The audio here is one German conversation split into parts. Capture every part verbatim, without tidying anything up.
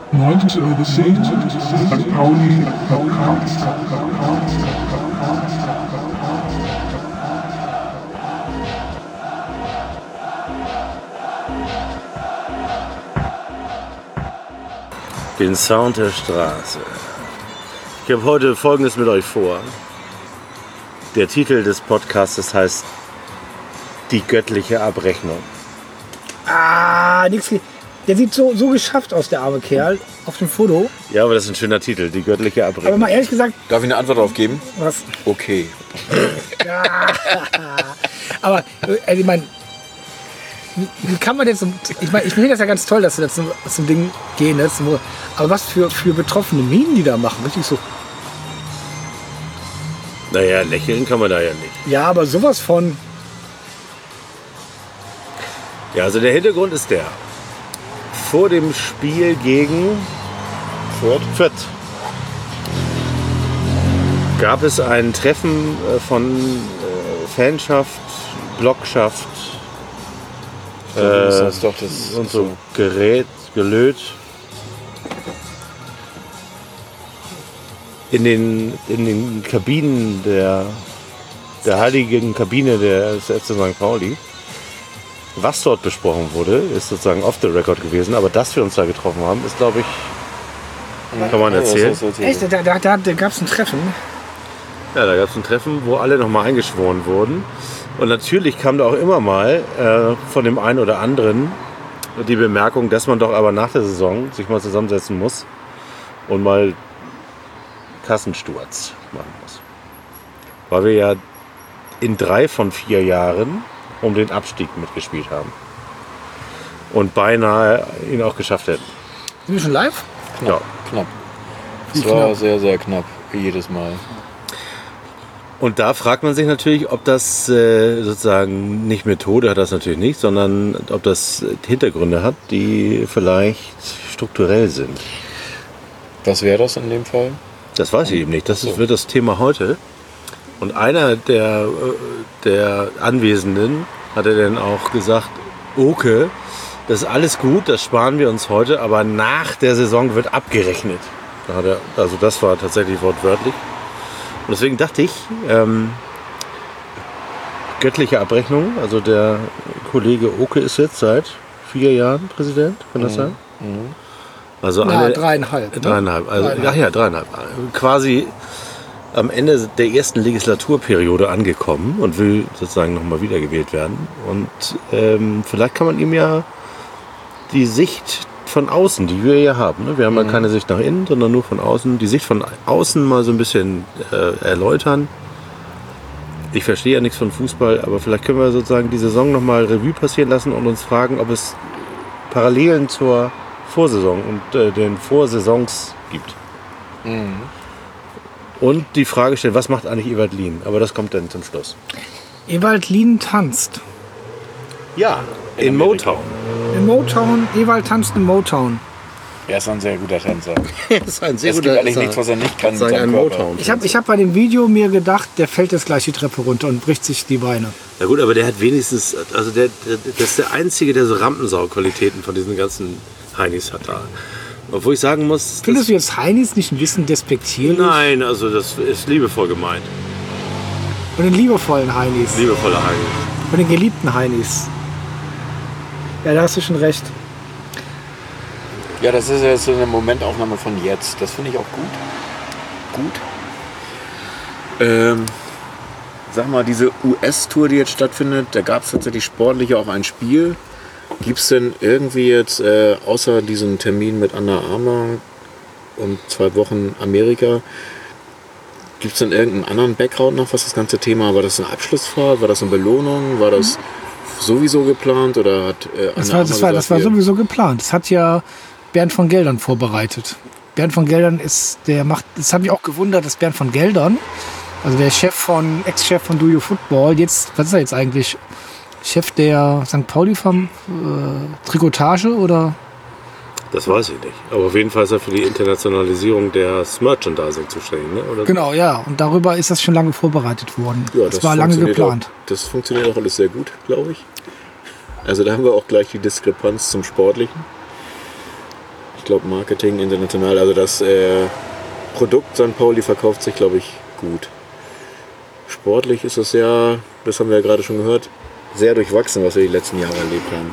neunzig Uhr zehn, Sankt Pauli Podcast. Den Sound der Straße. Ich habe heute Folgendes mit euch vor. Der Titel des Podcasts heißt Die göttliche Abrechnung. Ah, nix. Der sieht so, so geschafft aus, der arme Kerl, auf dem Foto. Ja, aber das ist ein schöner Titel, die göttliche Abrechnung. Aber mal ehrlich gesagt... Darf ich eine Antwort darauf geben? Was? Okay. Ja. Aber, also ich meine, wie kann man jetzt... Ich meine, ich finde das ja ganz toll, dass sie da zum, zum Ding gehen. Ne, zum, aber was für, für betroffene Minen die da machen. Richtig so... Naja, lächeln kann man da ja nicht. Ja, aber sowas von... Ja, also der Hintergrund ist der. Vor dem Spiel gegen Fürth, Fürth gab es ein Treffen von Fanschaft, Blockschaft So, äh, ist das doch das und so Gerät, Gelöt in den, in den Kabinen der, der heiligen Kabine der F C Sankt Pauli. Was dort besprochen wurde, ist sozusagen off the record gewesen, aber dass wir uns da getroffen haben, ist, glaube ich, kann man erzählen. Echt? Da, da, da, da gab es ein Treffen? Ja, da gab es ein Treffen, wo alle nochmal eingeschworen wurden. Und natürlich kam da auch immer mal äh, von dem einen oder anderen die Bemerkung, dass man doch aber nach der Saison sich mal zusammensetzen muss und mal Kassensturz machen muss. Weil wir ja in drei von vier Jahren um den Abstieg mitgespielt haben. Und beinahe ihn auch geschafft hätten. Sind wir schon live? Knapp, Ja. knapp. Wie Es war knapp? sehr, sehr knapp, wie jedes Mal. Und da fragt man sich natürlich, ob das äh, sozusagen nicht Methode hat, das natürlich nicht, sondern ob das Hintergründe hat, die vielleicht strukturell sind. Was wäre das in dem Fall? Das weiß ich eben nicht. Das Ach so. wird das Thema heute. Und einer der, äh, der Anwesenden hatte dann auch gesagt, Oke, das ist alles gut, das sparen wir uns heute, aber nach der Saison wird abgerechnet. Da hat er, also das war tatsächlich wortwörtlich. Und deswegen dachte ich, ähm, göttliche Abrechnung, also der Kollege Oke ist jetzt seit vier Jahren Präsident, kann das sein? Mhm. Also Ja, eine, dreieinhalb. Ne? Dreieinhalb. Also, Dreieinhalb. Ach ja, dreieinhalb. Quasi am Ende der ersten Legislaturperiode angekommen und will sozusagen nochmal wiedergewählt werden. Und ähm, vielleicht kann man ihm ja die Sicht von außen, die wir ja haben, ne? Wir haben ja keine Sicht nach innen, sondern nur von außen, die Sicht von außen mal so ein bisschen äh, erläutern. Ich verstehe ja nichts von Fußball, aber vielleicht können wir sozusagen die Saison nochmal Revue passieren lassen und uns fragen, ob es Parallelen zur Vorsaison und äh, den Vorsaisons gibt. Mhm. Und die Frage stellen, was macht eigentlich Ewald Lien? Aber das kommt dann zum Schluss. Ewald Lien tanzt. Ja, in, In Amerika. Motown. In Motown, Ewald tanzt in Motown. Er ist ein sehr guter Tänzer. Das ist ein sehr Es gibt eigentlich nichts, was er nicht kann mit Sagen seinem ein Körper. Motown. Ich habe ich hab bei dem Video mir gedacht, der fällt jetzt gleich die Treppe runter und bricht sich die Beine. Ja gut, aber der hat wenigstens, also der, der, das ist der Einzige, der so Rampensau-Qualitäten von diesen ganzen Heinis hat da. Obwohl ich sagen muss... Findest das, du jetzt Heinis nicht ein bisschen despektierlich? Nein, also das ist liebevoll gemeint. Von den liebevollen Heinis. Liebevolle Heinis. Von den geliebten Heinis. Ja, da hast du schon recht. Ja, das ist jetzt so eine Momentaufnahme von jetzt. Das finde ich auch gut. Gut. Ähm, sag mal, diese U S-Tour, die jetzt stattfindet, da gab es tatsächlich sportlich auch ein Spiel. Gibt es denn irgendwie jetzt, äh, außer diesem Termin mit Anna Armstrong und zwei Wochen Amerika, gibt es denn irgendeinen anderen Background noch, was das ganze Thema, war das eine Abschlussfahrt, war das eine Belohnung, war das sowieso geplant oder hat äh, Das Anna war, das, Armstrong war, das war gesagt, sowieso geplant. Das hat ja Bernd von Geldern vorbereitet. Bernd von Geldern ist, der macht, das hat mich auch gewundert, dass Bernd von Geldern, also der Chef von, Ex-Chef von Do You Football, jetzt, was ist er jetzt eigentlich? Chef der Sankt Pauli vom äh, Trikotage oder? Das weiß ich nicht. Aber auf jeden Fall ist er für die Internationalisierung des Merchandising zuständig, ne? Oder? Genau, ja. Und darüber ist das schon lange vorbereitet worden. Ja, das, war lange funktioniert geplant. Auch, das funktioniert auch alles sehr gut, glaube ich. Also da haben wir auch gleich die Diskrepanz zum Sportlichen. Ich glaube Marketing international, also das äh, Produkt Sankt Pauli verkauft sich, glaube ich, gut. Sportlich ist es ja, das haben wir ja gerade schon gehört, sehr durchwachsen, was wir die letzten Jahre erlebt haben.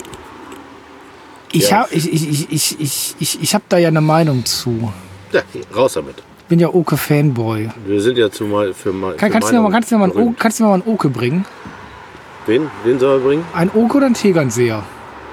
Ich Ja. habe ich, ich, ich, ich, ich, ich, ich hab da ja eine Meinung zu. Ja, raus damit. Ich bin ja Oke-Fanboy. Wir sind ja zumal für mal. Kann, für kannst, du mir mal, Meinung kannst, du mir mal ein berühmt. O- kannst du mir mal einen Oke bringen? Wen? Wen soll er bringen? Ein Oke oder ein Tegernseher?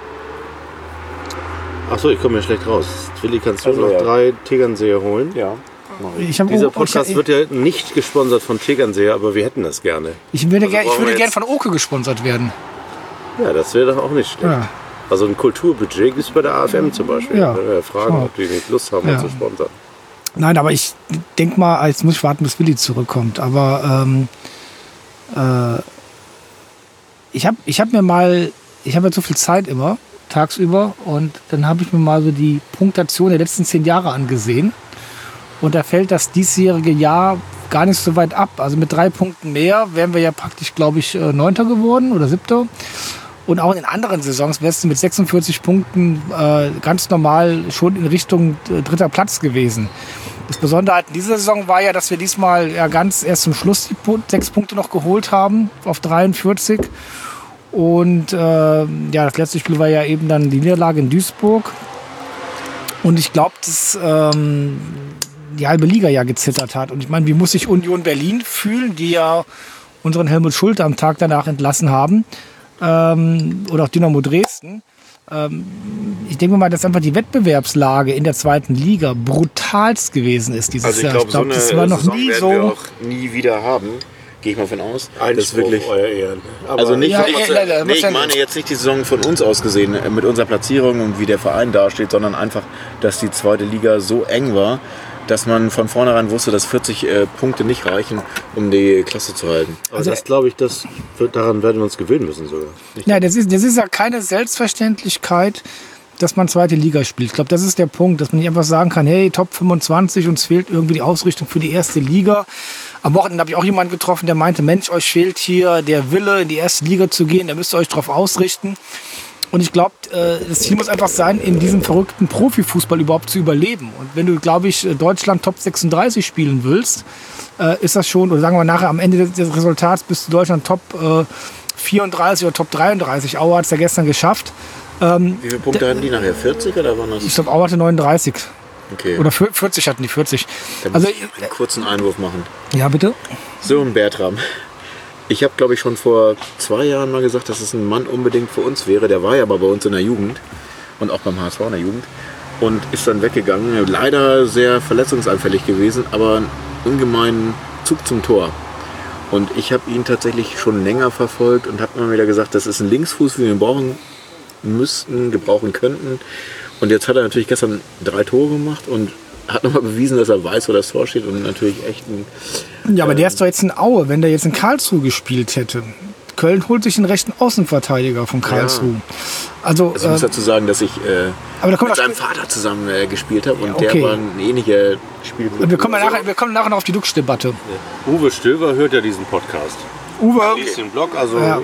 Achso, ich komme ja schlecht raus. Willi, kannst du Also, noch ja. drei Tegernseher holen? Ja, mach ich. Ich, hab Dieser O- Podcast ich, wird ja nicht gesponsert von Tegernseher, aber wir hätten das gerne. ich würde, Also gern, ich brauchen würde wir gern jetzt- von Oke gesponsert werden. Ja, das wäre doch auch nicht schlecht. Ja. Also ein Kulturbudget gibt es bei der A F M zum Beispiel. Ja. Da werden wir fragen, Ja. ob die nicht Lust haben, Ja. uns zu sponsern. Nein, aber ich denk mal, jetzt muss ich warten, bis Willi zurückkommt. Aber ähm, äh, ich habe ich hab mir mal, ich habe ja so viel Zeit immer, tagsüber, und dann habe ich mir mal so die Punktation der letzten zehn Jahre angesehen. Und da fällt das diesjährige Jahr gar nicht so weit ab. Also mit drei Punkten mehr wären wir ja praktisch, glaube ich, äh, Neunter geworden oder Siebter. Und auch in anderen Saisons wärst du mit sechsundvierzig Punkten äh, ganz normal schon in Richtung äh, dritter Platz gewesen. Das Besondere halt in dieser Saison war ja, dass wir diesmal ja ganz erst zum Schluss die Pu- sechs Punkte noch geholt haben auf dreiundvierzig. Und äh, ja, das letzte Spiel war ja eben dann die Niederlage in Duisburg. Und ich glaube, dass ähm, die halbe Liga ja gezittert hat. Und ich meine, wie muss sich Union Berlin fühlen, die ja unseren Helmut Schulte am Tag danach entlassen haben? Ähm, oder auch Dynamo Dresden. Ähm, ich denke mal, dass einfach die Wettbewerbslage in der zweiten Liga brutalst gewesen ist dieses Also ich Jahr. glaube, so eine das war noch Saison nie werden so. wir auch nie wieder haben. Gehe ich mal von aus. Das ist wirklich. euer Ehren. Aber Also nicht, Ja, von ja, uns, leider, nee, muss ich ja- meine jetzt nicht die Saison von uns aus gesehen, äh, mit unserer Platzierung und wie der Verein dasteht, sondern einfach, dass die zweite Liga so eng war, dass man von vornherein wusste, dass vierzig äh, Punkte nicht reichen, um die Klasse zu halten. Aber Also- das glaube ich, das wird, daran werden wir uns gewöhnen müssen sogar. Nicht Ja, das ist, das ist ja keine Selbstverständlichkeit, dass man zweite Liga spielt. Ich glaube, das ist der Punkt, dass man nicht einfach sagen kann, hey, Top fünfundzwanzig, uns fehlt irgendwie die Ausrichtung für die erste Liga. Am Wochenende habe ich auch jemanden getroffen, der meinte, Mensch, euch fehlt hier der Wille, in die erste Liga zu gehen, da müsst ihr euch drauf ausrichten. Und ich glaube, äh, das Ziel muss einfach sein, in diesem verrückten Profifußball überhaupt zu überleben. Und wenn du, glaube ich, Deutschland Top sechsunddreißig spielen willst, äh, ist das schon, oder sagen wir nachher am Ende des, des Resultats bist du Deutschland Top äh, vierunddreißig oder Top dreiunddreißig. Aue hat es ja gestern geschafft. Ähm, Wie viele Punkte hatten die nachher? vierzig oder waren das? ich glaube, Aue hatte neununddreißig. Okay, Oder vierzig hatten die, vierzig. da muss Also, ich einen kurzen Einwurf machen. ja, bitte. So, ein Bertram. Ich habe, glaube ich, schon vor zwei Jahren mal gesagt, dass es ein Mann unbedingt für uns wäre. Der war ja aber bei uns in der Jugend und auch beim H S V in der Jugend und ist dann weggegangen. Leider sehr verletzungsanfällig gewesen, aber einen ungemeinen Zug zum Tor. Und ich habe ihn tatsächlich schon länger verfolgt und habe immer wieder gesagt, das ist ein Linksfuß, wie wir ihn brauchen müssten, gebrauchen könnten. Und jetzt hat er natürlich gestern drei Tore gemacht und hat nochmal bewiesen, dass er weiß, wo das Tor steht und natürlich echt ein... Ja, aber der ist doch jetzt in Aue, wenn der jetzt in Karlsruhe gespielt hätte. Köln holt sich den rechten Außenverteidiger von Karlsruhe. Also, Also ich muss äh, dazu sagen, dass ich äh, aber da kommen mit wir, seinem Vater zusammen äh, gespielt habe und Ja, okay. der war ein ähnlicher Spielgruppe. wir, kommen ja nachher, wir kommen nachher noch auf die Duxch-Debatte. Uwe Stöver hört ja diesen Podcast. Uwe, Liest den Blog, also Ja.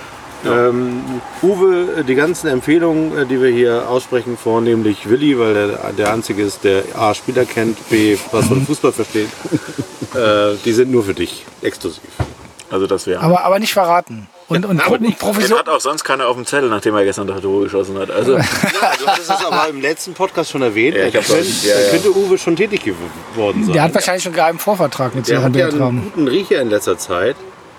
ähm, Uwe, die ganzen Empfehlungen, äh, die wir hier aussprechen, vornehmlich Willi, weil der der Einzige ist, der A, Spieler kennt, B, was von Fußball versteht, äh, die sind nur für dich, exklusiv. Also das wäre. aber, aber nicht verraten. Und, und, aber und nicht. Den Provision. hat auch sonst keiner auf dem Zettel, nachdem er gestern das Tor geschossen hat. Also Ja, du hattest es aber im letzten Podcast schon erwähnt, Ja, da ich hab's könnte, auch- ja, da ja. könnte Uwe schon tätig geworden sein. Der hat wahrscheinlich schon einen geheimen Vorvertrag mit Der Herrn hat ja einen Bertram. guten Riecher in letzter Zeit.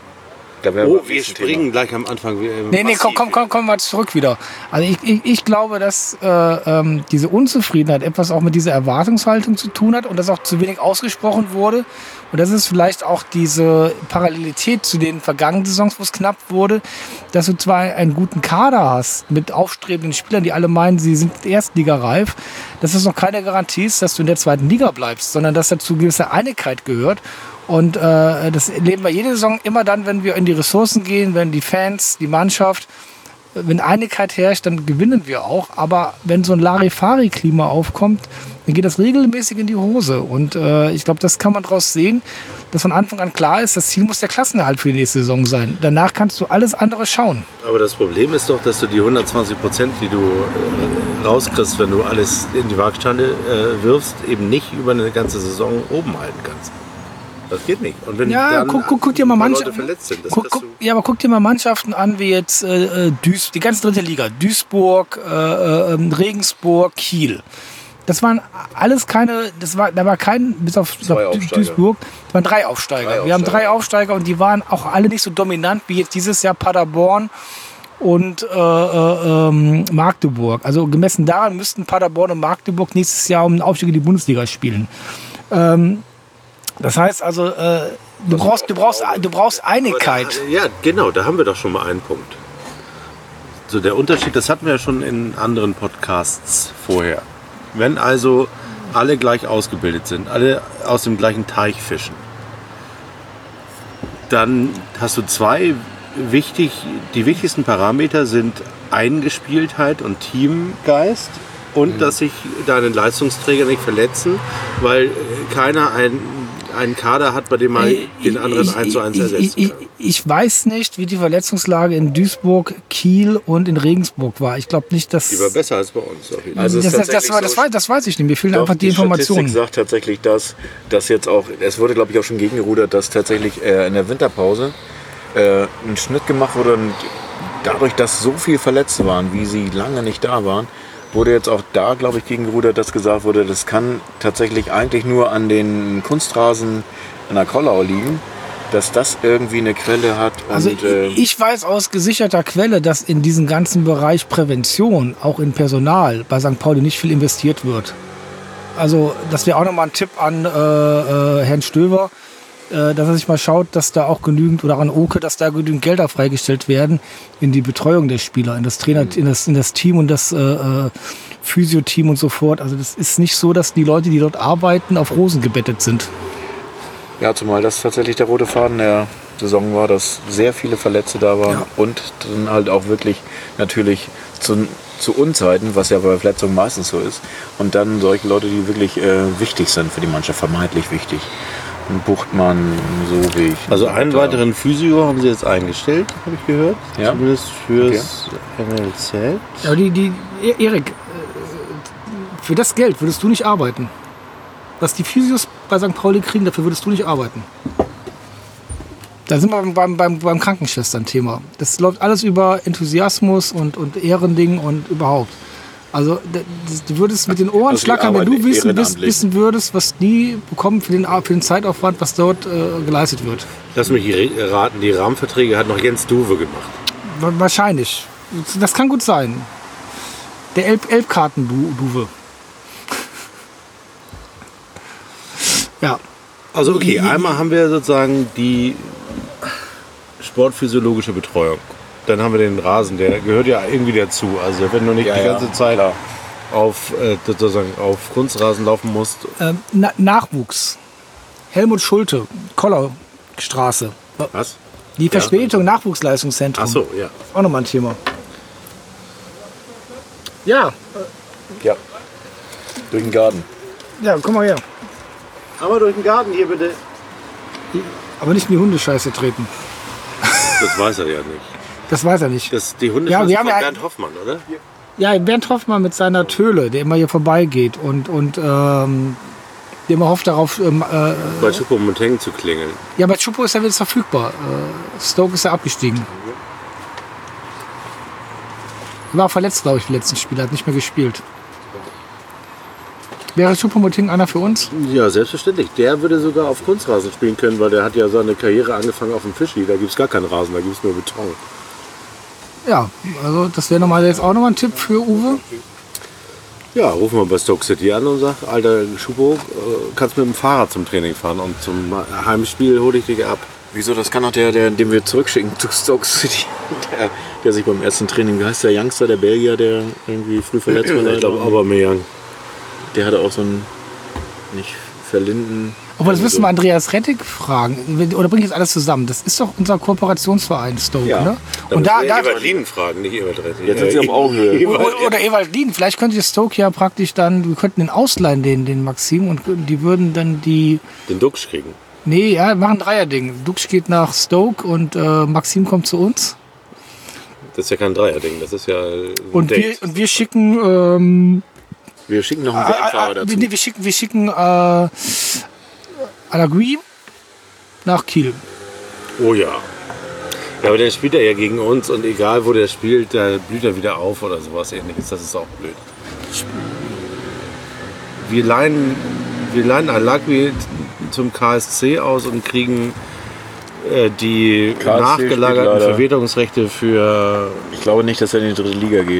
da wären Oh, beim wir nächsten springen Thema. gleich am Anfang. äh, Nee, nee, komm, massiv. komm, komm, kommen wir zurück wieder. Also ich, ich, ich glaube, dass äh, ähm, diese Unzufriedenheit etwas auch mit dieser Erwartungshaltung zu tun hat und dass auch zu wenig ausgesprochen wurde. Und das ist vielleicht auch diese Parallelität zu den vergangenen Saisons, wo es knapp wurde, dass du zwar einen guten Kader hast mit aufstrebenden Spielern, die alle meinen, sie sind erstligareif, dass das noch keine Garantie ist, dass du in der zweiten Liga bleibst, sondern dass dazu gewisse Einigkeit gehört. Und äh, das erleben wir jede Saison immer dann, wenn wir in die Ressourcen gehen, wenn die Fans, die Mannschaft wenn Einigkeit herrscht, dann gewinnen wir auch. Aber wenn so ein Larifari-Klima aufkommt, dann geht das regelmäßig in die Hose. Und äh, ich glaube, das kann man daraus sehen, dass von Anfang an klar ist, das Ziel muss der Klassenerhalt für die nächste Saison sein. Danach kannst du alles andere schauen. Aber das Problem ist doch, dass du die hundertzwanzig Prozent, die du äh, rauskriegst, wenn du alles in die Waagschale äh, wirfst, eben nicht über eine ganze Saison oben halten kannst. Das geht nicht. Und wenn Ja, dann guck, guck, guck dir mal ein paar manche, Leute verletzt sind, das guck, kriegst guck, du- ja, aber guck dir mal Mannschaften an, wie jetzt äh, Duis, die ganze dritte Liga, Duisburg, äh, äh, Regensburg, Kiel. Das waren alles keine, das war, da war kein, bis auf, bis Zwei auf Aufsteiger. Duisburg, das waren drei Aufsteiger. Drei Wir haben Aufsteiger. drei Aufsteiger und die waren auch alle nicht so dominant wie jetzt dieses Jahr Paderborn und äh, äh, ähm, Magdeburg. Also gemessen daran müssten Paderborn und Magdeburg nächstes Jahr um den Aufstieg in die Bundesliga spielen. Ähm, das heißt also, äh, du brauchst, du brauchst, du brauchst Einigkeit. Aber da, ja, genau, da haben wir doch schon mal einen Punkt. So, der Unterschied, das hatten wir ja schon in anderen Podcasts vorher. Wenn also alle gleich ausgebildet sind, alle aus dem gleichen Teich fischen, dann hast du zwei wichtig, die wichtigsten Parameter sind Eingespieltheit und Teamgeist und dass sich deine Leistungsträger nicht verletzen, weil äh, keiner ein, einen Kader hat, bei dem man den anderen eins zu eins ich, ersetzen ich, kann. ich, ich weiß nicht, wie die Verletzungslage in Duisburg, Kiel und in Regensburg war. Ich glaube nicht, dass... Die war besser als bei uns. Auf jeden Fall. Also es das, ist das, das, tatsächlich war, das, so- war, das weiß ich nicht. Mir fehlen Doch, einfach die, Informationen. Statistik sagt tatsächlich, dass, dass jetzt auch, es wurde glaube ich auch schon gegengerudert, dass tatsächlich äh, in der Winterpause äh, ein Schnitt gemacht wurde und dadurch, dass so viele Verletzte waren, wie sie lange nicht da waren, wurde jetzt auch da, glaube ich, gegengerudert, dass gesagt wurde, das kann tatsächlich eigentlich nur an den Kunstrasen an der Kollau liegen, dass das irgendwie eine Quelle hat. Und, Also äh, ich weiß aus gesicherter Quelle, dass in diesem ganzen Bereich Prävention, auch in Personal, bei Sankt Pauli nicht viel investiert wird. Also das wäre auch nochmal ein Tipp an äh, äh, Herrn Stöver, äh, dass er sich mal schaut, dass da auch genügend, oder an Oke, dass da genügend Gelder freigestellt werden in die Betreuung der Spieler, in das Trainer, in das, in das Team und das äh, äh, Physio-Team und so fort. Also das ist nicht so, dass die Leute, die dort arbeiten, auf Rosen gebettet sind. Ja, zumal das tatsächlich der rote Faden der Saison war, dass sehr viele Verletzte da waren Ja. und dann halt auch wirklich natürlich zu, zu Unzeiten, was ja bei Verletzungen meistens so ist, und dann solche Leute, die wirklich äh, wichtig sind für die Mannschaft, vermeintlich wichtig. Ein Buchtmann, so wie ich. Also einen Da- weiteren Physio haben sie jetzt eingestellt, habe ich gehört. Ja. Zumindest fürs N L Z. Aber die, die, E- Erik, äh, für das Geld würdest du nicht arbeiten. Was die Physios bei Sankt Pauli kriegen, dafür würdest du nicht arbeiten. Da sind wir beim, beim, beim, beim Krankenschwestern-Thema. Das läuft alles über Enthusiasmus und, und Ehrending und überhaupt. Also d- das- du würdest mit den Ohren Also die schlackern, wenn du Arbeit wissen, wiss, ehrenamtlich. wissen würdest, was die bekommen für den, Ar- für den Zeitaufwand, was dort äh, geleistet wird. Lass mich re- raten, die Rahmenverträge hat noch Jens Duwe gemacht. Wa- Wahrscheinlich. Das kann gut sein. Der Elb Elbkarten-Duwe. Ja. Also okay, einmal haben wir sozusagen die sportphysiologische Betreuung. Dann haben wir den Rasen, der gehört ja irgendwie dazu. Also wenn du nicht Ja, die ja, ganze Zeit klar. auf, äh, sozusagen auf Kunstrasen laufen musst. Ähm, Na Nachwuchs. Helmut Schulte, Kollerstraße. Was? Die Verspätung, Nachwuchsleistungszentrum. Ach so, ja. Auch nochmal ein Thema. Ja, Ja. Durch den Garten. ja, komm mal her. Aber durch den Garten hier bitte. Aber nicht in die Hundescheiße treten. Das weiß er ja nicht. Das weiß er nicht. Das, die Hunde Ja, sind wir von haben ja- Bernd Hoffmann, oder? Ja, Bernd Hoffmann mit seiner Töle, der immer hier vorbeigeht und, und ähm, der immer hofft darauf, ähm, äh, Bei Choupo-Moting zu klingeln. ja, bei Chupo ist er wieder verfügbar. Äh, Stoke ist ja abgestiegen. Er war verletzt, glaube ich, im letzten Spiel, hat nicht mehr gespielt. Wäre Choupo-Moting einer für uns? Ja, selbstverständlich. Der würde sogar auf Kunstrasen spielen können, weil der hat ja seine Karriere angefangen auf dem Fischi. Da gibt es gar keinen Rasen, da gibt es nur Beton. Ja, also das wäre nochmal jetzt auch nochmal ein Tipp für Uwe. Ja, rufen wir bei Stoke City an und sagen, alter Schubo, äh, kannst mit dem Fahrrad zum Training fahren und zum Heimspiel hole ich dich ab. Wieso, das kann auch der, der, den wir zurückschicken zu Stoke City, der, der sich beim ersten Training, wie heißt der Youngster, der Belgier, der irgendwie früh verletzt war? Ich glaube, Aubameyang. Der hatte auch so einen, nicht Verlinden, Obwohl, das müssen wir Andreas Rettig fragen. Oder bringe ich jetzt alles zusammen? Das ist doch unser Kooperationsverein Stoke, Ja. ne? Da Und da, müssen wir da, Ewald Lienen fragen, nicht Ewald Rettig. Jetzt sind sie auf Augenhöhe. oder, oder Ewald Lien. Vielleicht könnte Stoke ja praktisch dann, wir könnten den ausleihen, den, den Maxim, und die würden dann die, Den Dux kriegen. nee, ja, machen ein Dreierding. Dux geht nach Stoke und äh, Maxim kommt zu uns. Das ist ja kein Dreierding, das ist ja ein Und wir, Date. und wir schicken, ähm, Wir schicken noch einen äh, Fahrer äh, dazu. nee, wir schicken, wir schicken äh, Alagui nach Kiel. Oh ja. Ja, aber dann spielt er ja gegen uns und egal wo der spielt, da blüht er wieder auf oder sowas ähnliches. Das ist auch blöd. Wir leihen, wir leihen Alagui zum K S C aus und kriegen äh, die K S C spielt nachgelagerten leider. Verwertungsrechte für. Ich glaube nicht, dass er in die dritte Liga geht.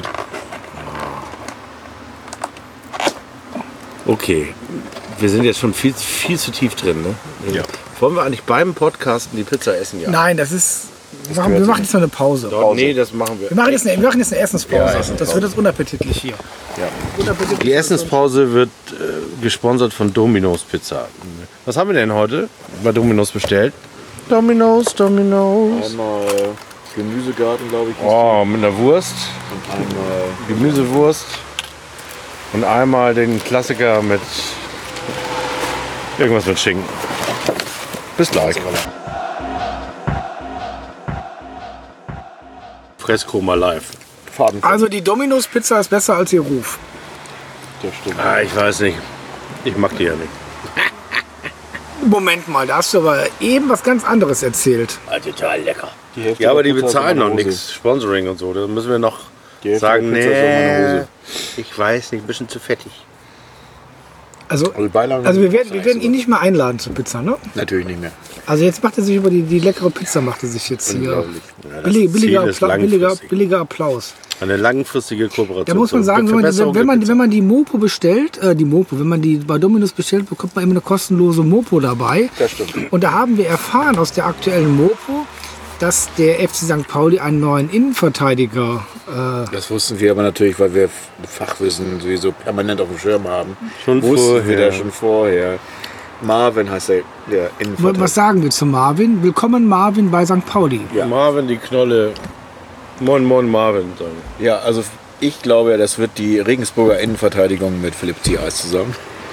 Okay. Wir sind jetzt schon viel, viel zu tief drin, ne? Ja. Wollen wir eigentlich beim Podcasten die Pizza essen? Ja. Nein, das ist. Wir machen, gehört wir sich machen jetzt noch eine Pause. Dort, nee, das machen wir. Wir machen jetzt eine, wir machen jetzt eine Essenspause. Ja, Essenspause. Das wird jetzt unappetitlich hier. Unappetitlich. Die Essenspause wird äh, gesponsert von Domino's Pizza. Was haben wir denn heute bei Domino's bestellt? Domino's, Domino's. Einmal Gemüsegarten, glaube ich. Oh, mit einer Wurst, Und einmal Gemüsewurst und einmal den Klassiker mit irgendwas mit Schinken. Bis gleich. Fresskoma live. Faden. Also die Domino's Pizza ist besser als ihr Ruf. Das stimmt. Ah, ich weiß nicht. Ich mag die ja nicht. Moment mal, da hast du aber eben was ganz anderes erzählt. Total lecker. Die Hälfte Ja, aber die der Pizza ist bezahlen in noch meiner Hose. nichts. Sponsoring und so. Da müssen wir noch Die Hälfte sagen, der Pizza ist in meiner nee, Hose. ich weiß nicht, ein bisschen zu fettig. Also, Also, Beilagen also wir sind werden, wir werden ihn nicht mehr einladen zur Pizza, ne? Natürlich nicht mehr. Also jetzt macht er sich über die, die leckere Pizza, macht er sich jetzt hier. Unglaublich. Ja, das Billig, billiger, Ziel ist Appla billiger, langfristig. billiger Applaus. Eine langfristige Kooperation. Da muss man zur sagen, wenn man, Verbesserung wenn, man, der wenn man die Mopo bestellt, äh, die Mopo, wenn man die bei Domino's bestellt, bekommt man immer eine kostenlose Mopo dabei. Das stimmt. Und da haben wir erfahren aus der aktuellen Mopo, dass der F C Sankt Pauli einen neuen Innenverteidiger äh, Das wussten wir aber natürlich, weil wir Fachwissen sowieso permanent auf dem Schirm haben. Schon wussten wir vorher. da schon vorher. Marvin heißt der, der Innenverteidiger. was sagen wir zu Marvin? Willkommen Marvin bei Sankt Pauli. Ja. Marvin, die Knolle. Moin, moin, Marvin. Sagen. Ja, also ich glaube, ja, das wird die Regensburger Innenverteidigung mit Philipp Ziereis zusammen.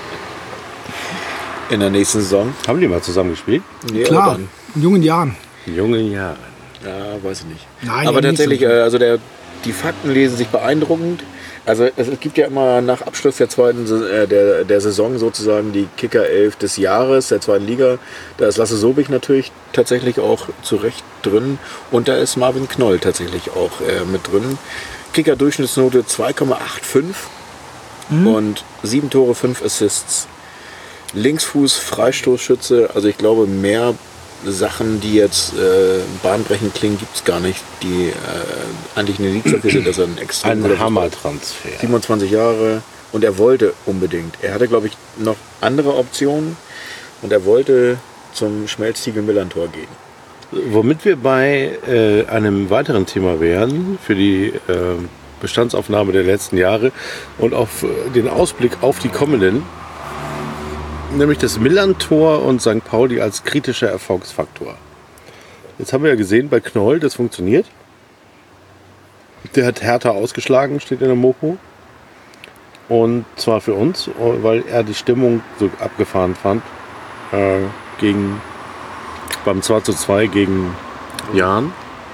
In der nächsten Saison. Haben die mal zusammen gespielt? Ja, Klar, dann- in jungen Jahren. In jungen Jahren. Ja, weiß ich nicht. Nein, Aber ja, nicht tatsächlich, so. äh, also der, die Fakten lesen sich beeindruckend. Also es gibt ja immer nach Abschluss der zweiten Sa- äh, der, der Saison sozusagen die Kicker-Elf des Jahres der zweiten Liga. Da ist Lasse Sobich natürlich tatsächlich auch zu Recht drin. Und da ist Marvin Knoll tatsächlich auch äh, mit drin. Kicker-Durchschnittsnote zwei Komma fünfundachtzig und sieben Tore, fünf Assists. Linksfuß, Freistoßschütze. Also ich glaube, mehr Sachen, die jetzt äh, bahnbrechend klingen, gibt es gar nicht, die äh, eigentlich eine Lied dafür sind, dass er ein extrem Ein guter Hammertransfer. siebenundzwanzig Jahre und er wollte unbedingt. Er hatte, glaube ich, noch andere Optionen und er wollte zum Schmelztiegel Millantor gehen. Womit wir bei äh, einem weiteren Thema wären, für die äh, Bestandsaufnahme der letzten Jahre und auf äh, den Ausblick auf die kommenden, nämlich das Millantor und Sankt Pauli als kritischer Erfolgsfaktor. Jetzt haben wir ja gesehen bei Knoll, das funktioniert. Der hat Hertha ausgeschlagen, steht in der Mopo. Und zwar für uns, weil er die Stimmung so abgefahren fand äh, gegen beim zwei zu zwei gegen Jan.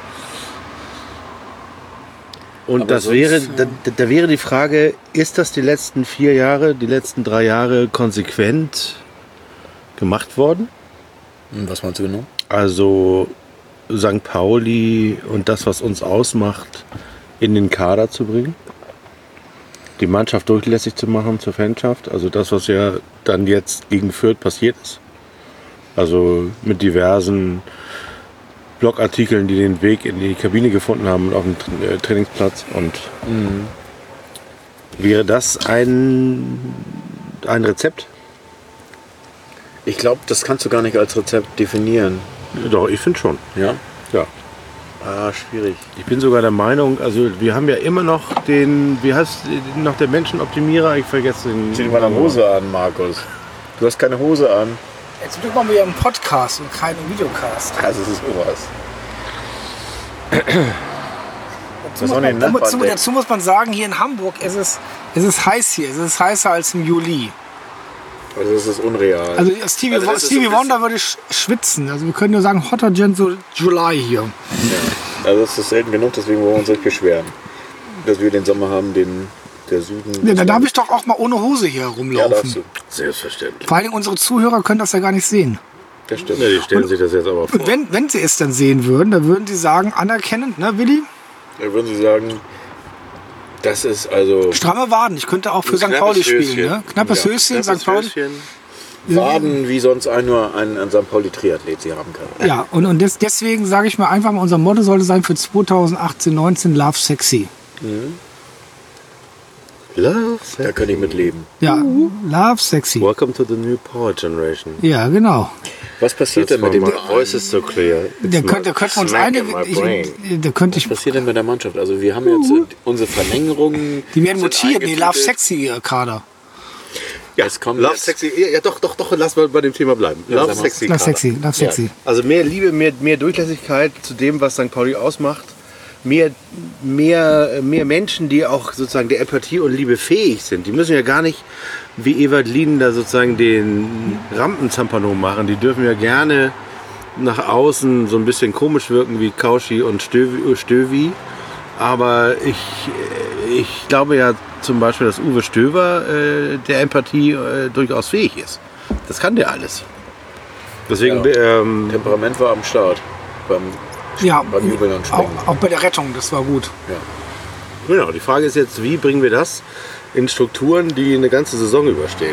Und Aber das sonst, wäre, ja. da, da wäre die Frage, ist das die letzten vier Jahre, die letzten drei Jahre konsequent gemacht worden? Hm, Was meinst du genau? Also Sankt Pauli und das, was uns ausmacht, in den Kader zu bringen? Die Mannschaft durchlässig zu machen zur Fanschaft? Also das, was ja dann jetzt gegen Fürth passiert ist? Also mit diversen Blogartikeln, die den Weg in die Kabine gefunden haben auf dem Tra- äh, Trainingsplatz. Und wäre das ein, ein Rezept? Ich glaube, das kannst du gar nicht als Rezept definieren. Doch, ich finde schon. Ja? Ja. Ah, schwierig. Ich bin sogar der Meinung, also wir haben ja immer noch den, wie heißt noch der Menschenoptimierer? Ich vergesse den. Zieh dir mal eine Hose an, Markus. Du hast keine Hose an. Jetzt machen wir ja einen Podcast und keinen Videocast. Also es ist Oberst. Dazu muss, man, dazu, dazu muss man sagen, hier in Hamburg ist es, es ist heiß hier. Es ist heißer als im Juli. Also das ist unreal. Also Stevie, Also das ist Stevie so ein Wonder würde sch schwitzen. Also wir können nur sagen, hotter than so July hier. Ja. Also das ist selten genug, deswegen wollen wir uns nicht beschweren. Dass wir den Sommer haben, den der Süden... Ja, dann darf ich doch auch mal ohne Hose hier Ja, rumlaufen. darfst du. Selbstverständlich. Vor allem unsere Zuhörer können das ja gar nicht sehen. Das stimmt. Ja, die stellen sich das jetzt aber vor. Und wenn, wenn sie es dann sehen würden, dann würden sie sagen, anerkennend, ne Willi? Da würden Sie sagen, das ist also... Stramme Waden. Ich könnte auch für Ein Sankt knappes Pauli spielen. Höschen. Ne? Knappes Ja, Höschen, Knappes Sankt Pauli. Höschen. Waden, wie sonst ein nur ein, ein Sankt Pauli-Triathlet sie haben kann. Ja, und, und des, deswegen sage ich mal einfach mal, unser Motto sollte sein für zweitausendachtzehn neunzehn Love Sexy. Love. Da kann ich mit leben. Ja, Love Sexy. Welcome to the new power generation. Ja, genau. Was passiert That's denn mit why dem my voice is so clear. Da It's könnte, da my könnte man uns smack einige. in my Ich, brain. da könnte ich. Was passiert denn mit der Mannschaft? Also wir haben jetzt äh, unsere Verlängerungen. Die werden sind mutiert, die Love eingetütet. Sexy äh, Kader. Ja, Es kommt Love jetzt- Sexy. Ja, ja, doch, doch, doch, lass mal bei dem Thema bleiben. Ja, Love sag mal. Sexy. Love Kader. Sexy, Love Sexy. Also mehr Liebe, mehr, mehr Durchlässigkeit zu dem, was Sankt Pauli ausmacht. Mehr, mehr, mehr Menschen, die auch sozusagen der Empathie und Liebe fähig sind. Die müssen ja gar nicht wie Ewald Lien da sozusagen den Rampenzampano machen. Die dürfen ja gerne nach außen so ein bisschen komisch wirken wie Kauschi und Stövi. Stövi. Aber ich, ich glaube ja zum Beispiel, dass Uwe Stöver äh, der Empathie äh, durchaus fähig ist. Das kann der alles. Deswegen, Ja. ähm, Temperament war am Start. Beim, Ja, beim Jubeln und auch, Springen. auch bei der Rettung, das war gut. Ja. genau, die Frage ist jetzt, wie bringen wir das in Strukturen, die eine ganze Saison überstehen?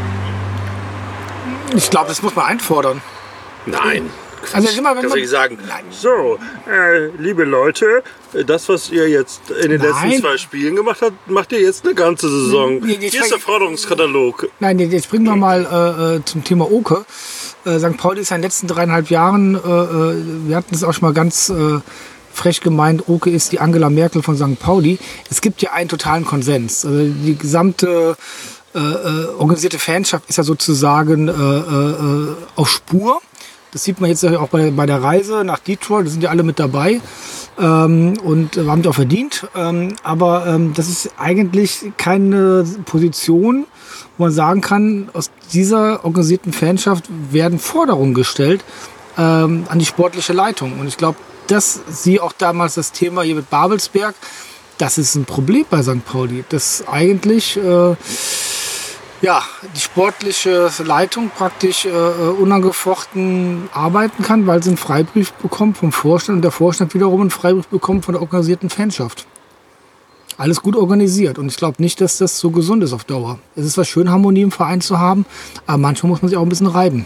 Ich glaube, das muss man einfordern. Nein. Also immer, wenn Kannst du man, nicht sagen, Nein. so, äh, liebe Leute, das, was ihr jetzt in den Nein. letzten zwei Spielen gemacht habt, macht ihr jetzt eine ganze Saison. Nee, nee, Hier ist der Forderungskatalog. Nein, jetzt bringen wir mal äh, äh, zum Thema Oke. Äh, Sankt Pauli ist ja in den letzten dreieinhalb Jahren, äh, äh, wir hatten es auch schon mal ganz äh, frech gemeint, Oke ist die Angela Merkel von Sankt Pauli. Es gibt ja einen totalen Konsens. Also die gesamte äh, äh, organisierte Fanschaft ist ja sozusagen äh, äh, auf Spur. Das sieht man jetzt auch bei, bei der Reise nach Detroit, da sind ja alle mit dabei ähm, und äh, haben die auch verdient. Ähm, aber ähm, das ist eigentlich keine Position, wo man sagen kann, aus dieser organisierten Fanschaft werden Forderungen gestellt ähm, an die sportliche Leitung. Und ich glaube, dass sie auch damals das Thema hier mit Babelsberg, das ist ein Problem bei Sankt Pauli, dass eigentlich äh, ja, die sportliche Leitung praktisch äh, unangefochten arbeiten kann, weil sie einen Freibrief bekommt vom Vorstand und der Vorstand wiederum einen Freibrief bekommt von der organisierten Fanschaft. Alles gut organisiert und ich glaube nicht, dass das so gesund ist auf Dauer. Es ist zwar schön, Harmonie im Verein zu haben, aber manchmal muss man sich auch ein bisschen reiben.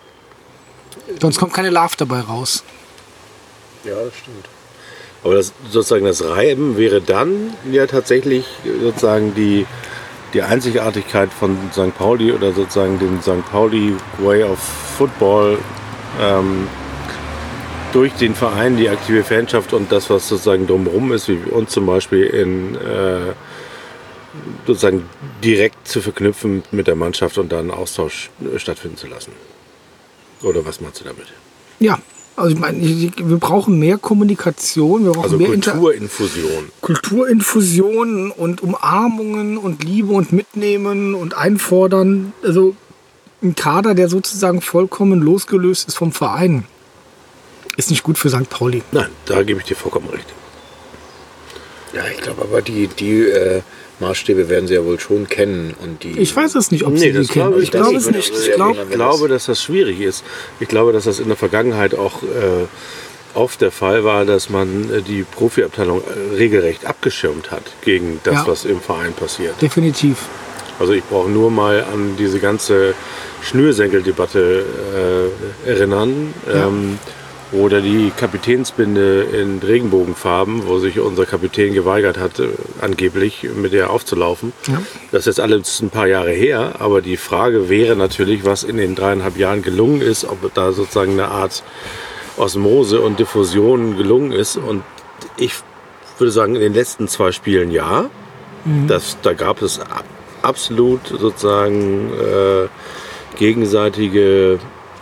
Sonst kommt keine Love dabei raus. Ja, das stimmt. Aber das, sozusagen das Reiben wäre dann ja tatsächlich sozusagen die, die Einzigartigkeit von Sankt Pauli oder sozusagen den Sankt Pauli Way of Football ähm, durch den Verein, die aktive Fanschaft und das, was sozusagen drumherum ist, wie uns zum Beispiel in äh, sozusagen direkt zu verknüpfen mit der Mannschaft und dann einen Austausch äh, stattfinden zu lassen. Oder was meinst du damit? Ja, also ich meine, ich- wir brauchen mehr Kommunikation, wir brauchen Also mehr Inter Kulturinfusion. Kulturinfusionen und Umarmungen und Liebe und Mitnehmen und Einfordern. Also ein Kader, der sozusagen vollkommen losgelöst ist vom Verein, ist nicht gut für Sankt Pauli. Nein, da gebe ich dir vollkommen recht. Ja, ich glaube aber die, die äh, Maßstäbe werden sie ja wohl schon kennen. Und die, Ich weiß es nicht, ob Nee, sie die das kennen. glaube ich Ich glaube es nicht. nicht. Also, Ich glaube, Ich glaube, dass das schwierig ist. Ich glaube, dass das in der Vergangenheit auch äh, oft der Fall war, dass man äh, die Profiabteilung äh, regelrecht abgeschirmt hat gegen das, Ja. was im Verein passiert. definitiv. Also ich brauche nur mal an diese ganze Schnürsenkeldebatte äh, erinnern. Ja. Ähm, oder die Kapitänsbinde in Regenbogenfarben, wo sich unser Kapitän geweigert hat, äh, angeblich mit der aufzulaufen. Ja. Das ist jetzt alles ein paar Jahre her, aber die Frage wäre natürlich, was in den dreieinhalb Jahren gelungen ist, ob da sozusagen eine Art Osmose und Diffusion gelungen ist. Und ich würde sagen, in den letzten zwei Spielen ja. Das, da gab es ab, absolut sozusagen äh, gegenseitige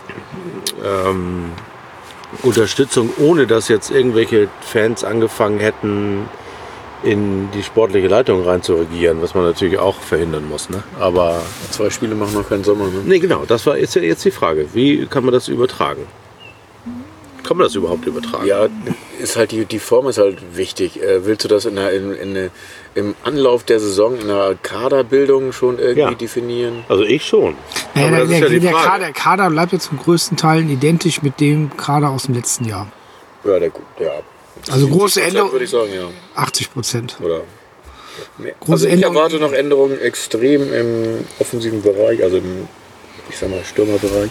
ähm, Unterstützung, ohne dass jetzt irgendwelche Fans angefangen hätten, in die sportliche Leitung rein zu regieren, was man natürlich auch verhindern muss. Ne? Aber Zwei Spiele machen noch keinen Sommer. Ne? nee, genau, das war jetzt, jetzt die Frage. Wie kann man das übertragen? Kann man das überhaupt übertragen? Ja, ist halt die, die Form ist halt wichtig. Äh, willst du das in der, in, in der, im Anlauf der Saison in der Kaderbildung schon irgendwie Ja. definieren? Also ich schon. Naja, Aber der, das ist der, ja die der, Frage. Kader, der Kader bleibt jetzt zum größten Teil identisch mit dem Kader aus dem letzten Jahr. Ja, der, ja. Also große siebzig Prozent Änderung, würde ich sagen, ja. achtzig Prozent. Oder mehr. Große Also ich Änderungen. erwarte noch Änderungen extrem im offensiven Bereich, also im, ich sag mal, Stürmerbereich.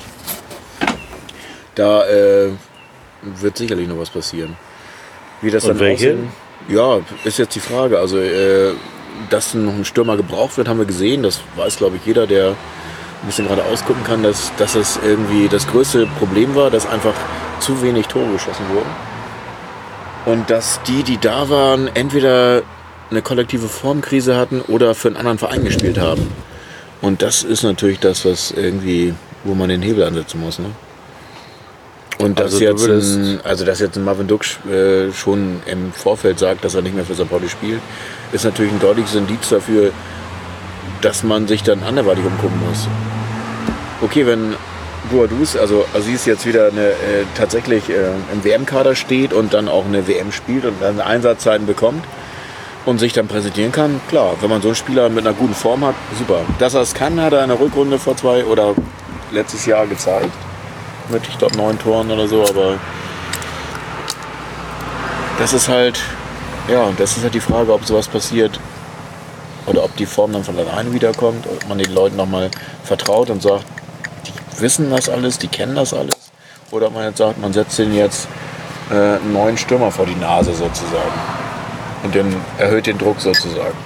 Da äh, wird sicherlich noch was passieren. Wie das Und dann welche? aussehen? Ja, ist jetzt die Frage. Also, äh, dass noch ein Stürmer gebraucht wird, haben wir gesehen. Das weiß, glaube ich, jeder, der ein bisschen gerade ausgucken kann, dass, dass es irgendwie das größte Problem war, dass einfach zu wenig Tore geschossen wurden. Und dass die, die da waren, entweder eine kollektive Formkrise hatten oder für einen anderen Verein gespielt haben. Und das ist natürlich das, was irgendwie, wo man den Hebel ansetzen muss. Ne? Und dass Also du jetzt, würdest- ein, also dass jetzt ein Marvin Duksch äh, schon im Vorfeld sagt, dass er nicht mehr für Sankt Pauli spielt, ist natürlich ein deutliches Indiz dafür, dass man sich dann anderweitig umgucken muss. Okay, wenn Boadus, also Aziz jetzt wieder eine, äh, tatsächlich äh, im W M-Kader steht und dann auch eine W M spielt und dann Einsatzzeiten bekommt und sich dann präsentieren kann, klar, wenn man so einen Spieler mit einer guten Form hat, super. Dass er es kann, hat er in der Rückrunde vor zwei oder letztes Jahr gezeigt. Mit, ich glaube, neun Toren oder so, aber das ist halt, ja, das ist halt die Frage, ob sowas passiert oder ob die Form dann von alleine wiederkommt, ob man den Leuten nochmal vertraut und sagt, die wissen das alles, die kennen das alles, oder ob man jetzt sagt, man setzt den jetzt äh, einen neuen Stürmer vor die Nase sozusagen und den, erhöht den Druck sozusagen.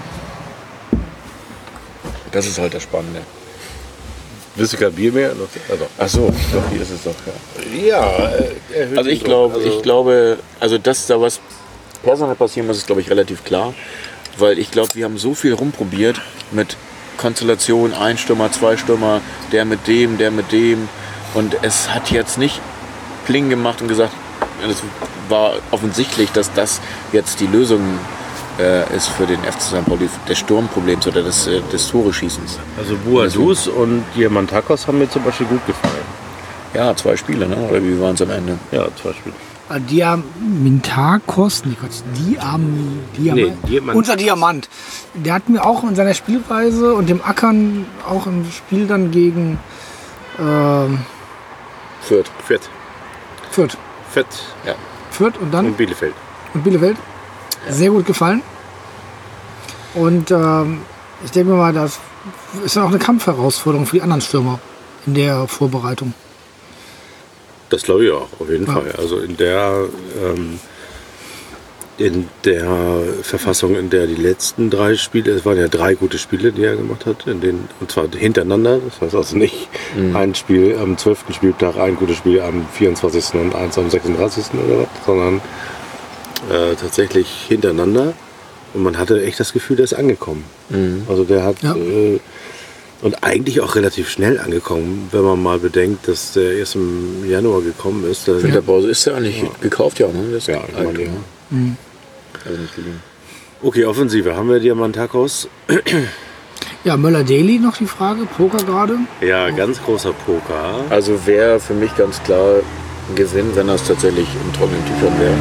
Das ist halt das Spannende. Willst du kein Bier mehr? Also, Ach so, doch, hier ist es doch, ja. ja, äh, erhöht Also den ich Druck. glaube, Also- ich glaube, also dass da was personell passieren muss, ist glaube ich relativ klar, weil ich glaube, wir haben so viel rumprobiert mit Konstellation, ein Stürmer, zwei Stürmer, der mit dem, der mit dem, und es hat jetzt nicht Pling gemacht und gesagt, es war offensichtlich, dass das jetzt die Lösung äh, ist für den F C Sankt Pauli, des Sturmproblems oder des, äh, des Tore-Schießens. Also Boadus und Diamantakos haben mir zum Beispiel gut gefallen. Ja, zwei Spiele, ne? Oder wie waren es am Ende? Ja, zum Beispiel. Diamantakos, nee, Gott, Diam, Diamant. Nee, Diamant. Unser Diamant. Der hat mir auch in seiner Spielweise und dem Ackern auch im Spiel dann gegen ähm, Fürth. Fett. Fürth. Fett Ja. Fürth und dann und Bielefeld. und Bielefeld sehr gut gefallen. Und ähm, ich denke mal, das ist dann auch eine Kampfherausforderung für die anderen Stürmer in der Vorbereitung. Das glaube ich auch, auf jeden Ja. Fall. Also in der, ähm, in der Verfassung, in der die letzten drei Spiele, es waren ja drei gute Spiele, die er gemacht hat, in denen, und zwar hintereinander. Das heißt also nicht ein Spiel am zwölften Spieltag, ein gutes Spiel am vierundzwanzigsten und eins am sechsunddreißigsten oder was, sondern äh, tatsächlich hintereinander. Und man hatte echt das Gefühl, der ist angekommen. Also der hat Ja. äh, und eigentlich auch relativ schnell angekommen, wenn man mal bedenkt, dass der erst im Januar gekommen ist. Da Winterpause ist ja eigentlich gekauft, ja, ne? Das ist Ja, alt, ich meine, ja. ne? Also nicht geliehen. Okay, Offensive. Haben wir Diamantakos? Ja, Möller-Daly noch die Frage, Poker gerade. Ja, ganz großer Poker. Also wäre für mich ganz klar ein Gewinn, wenn das tatsächlich in trockenen Tüchern wäre.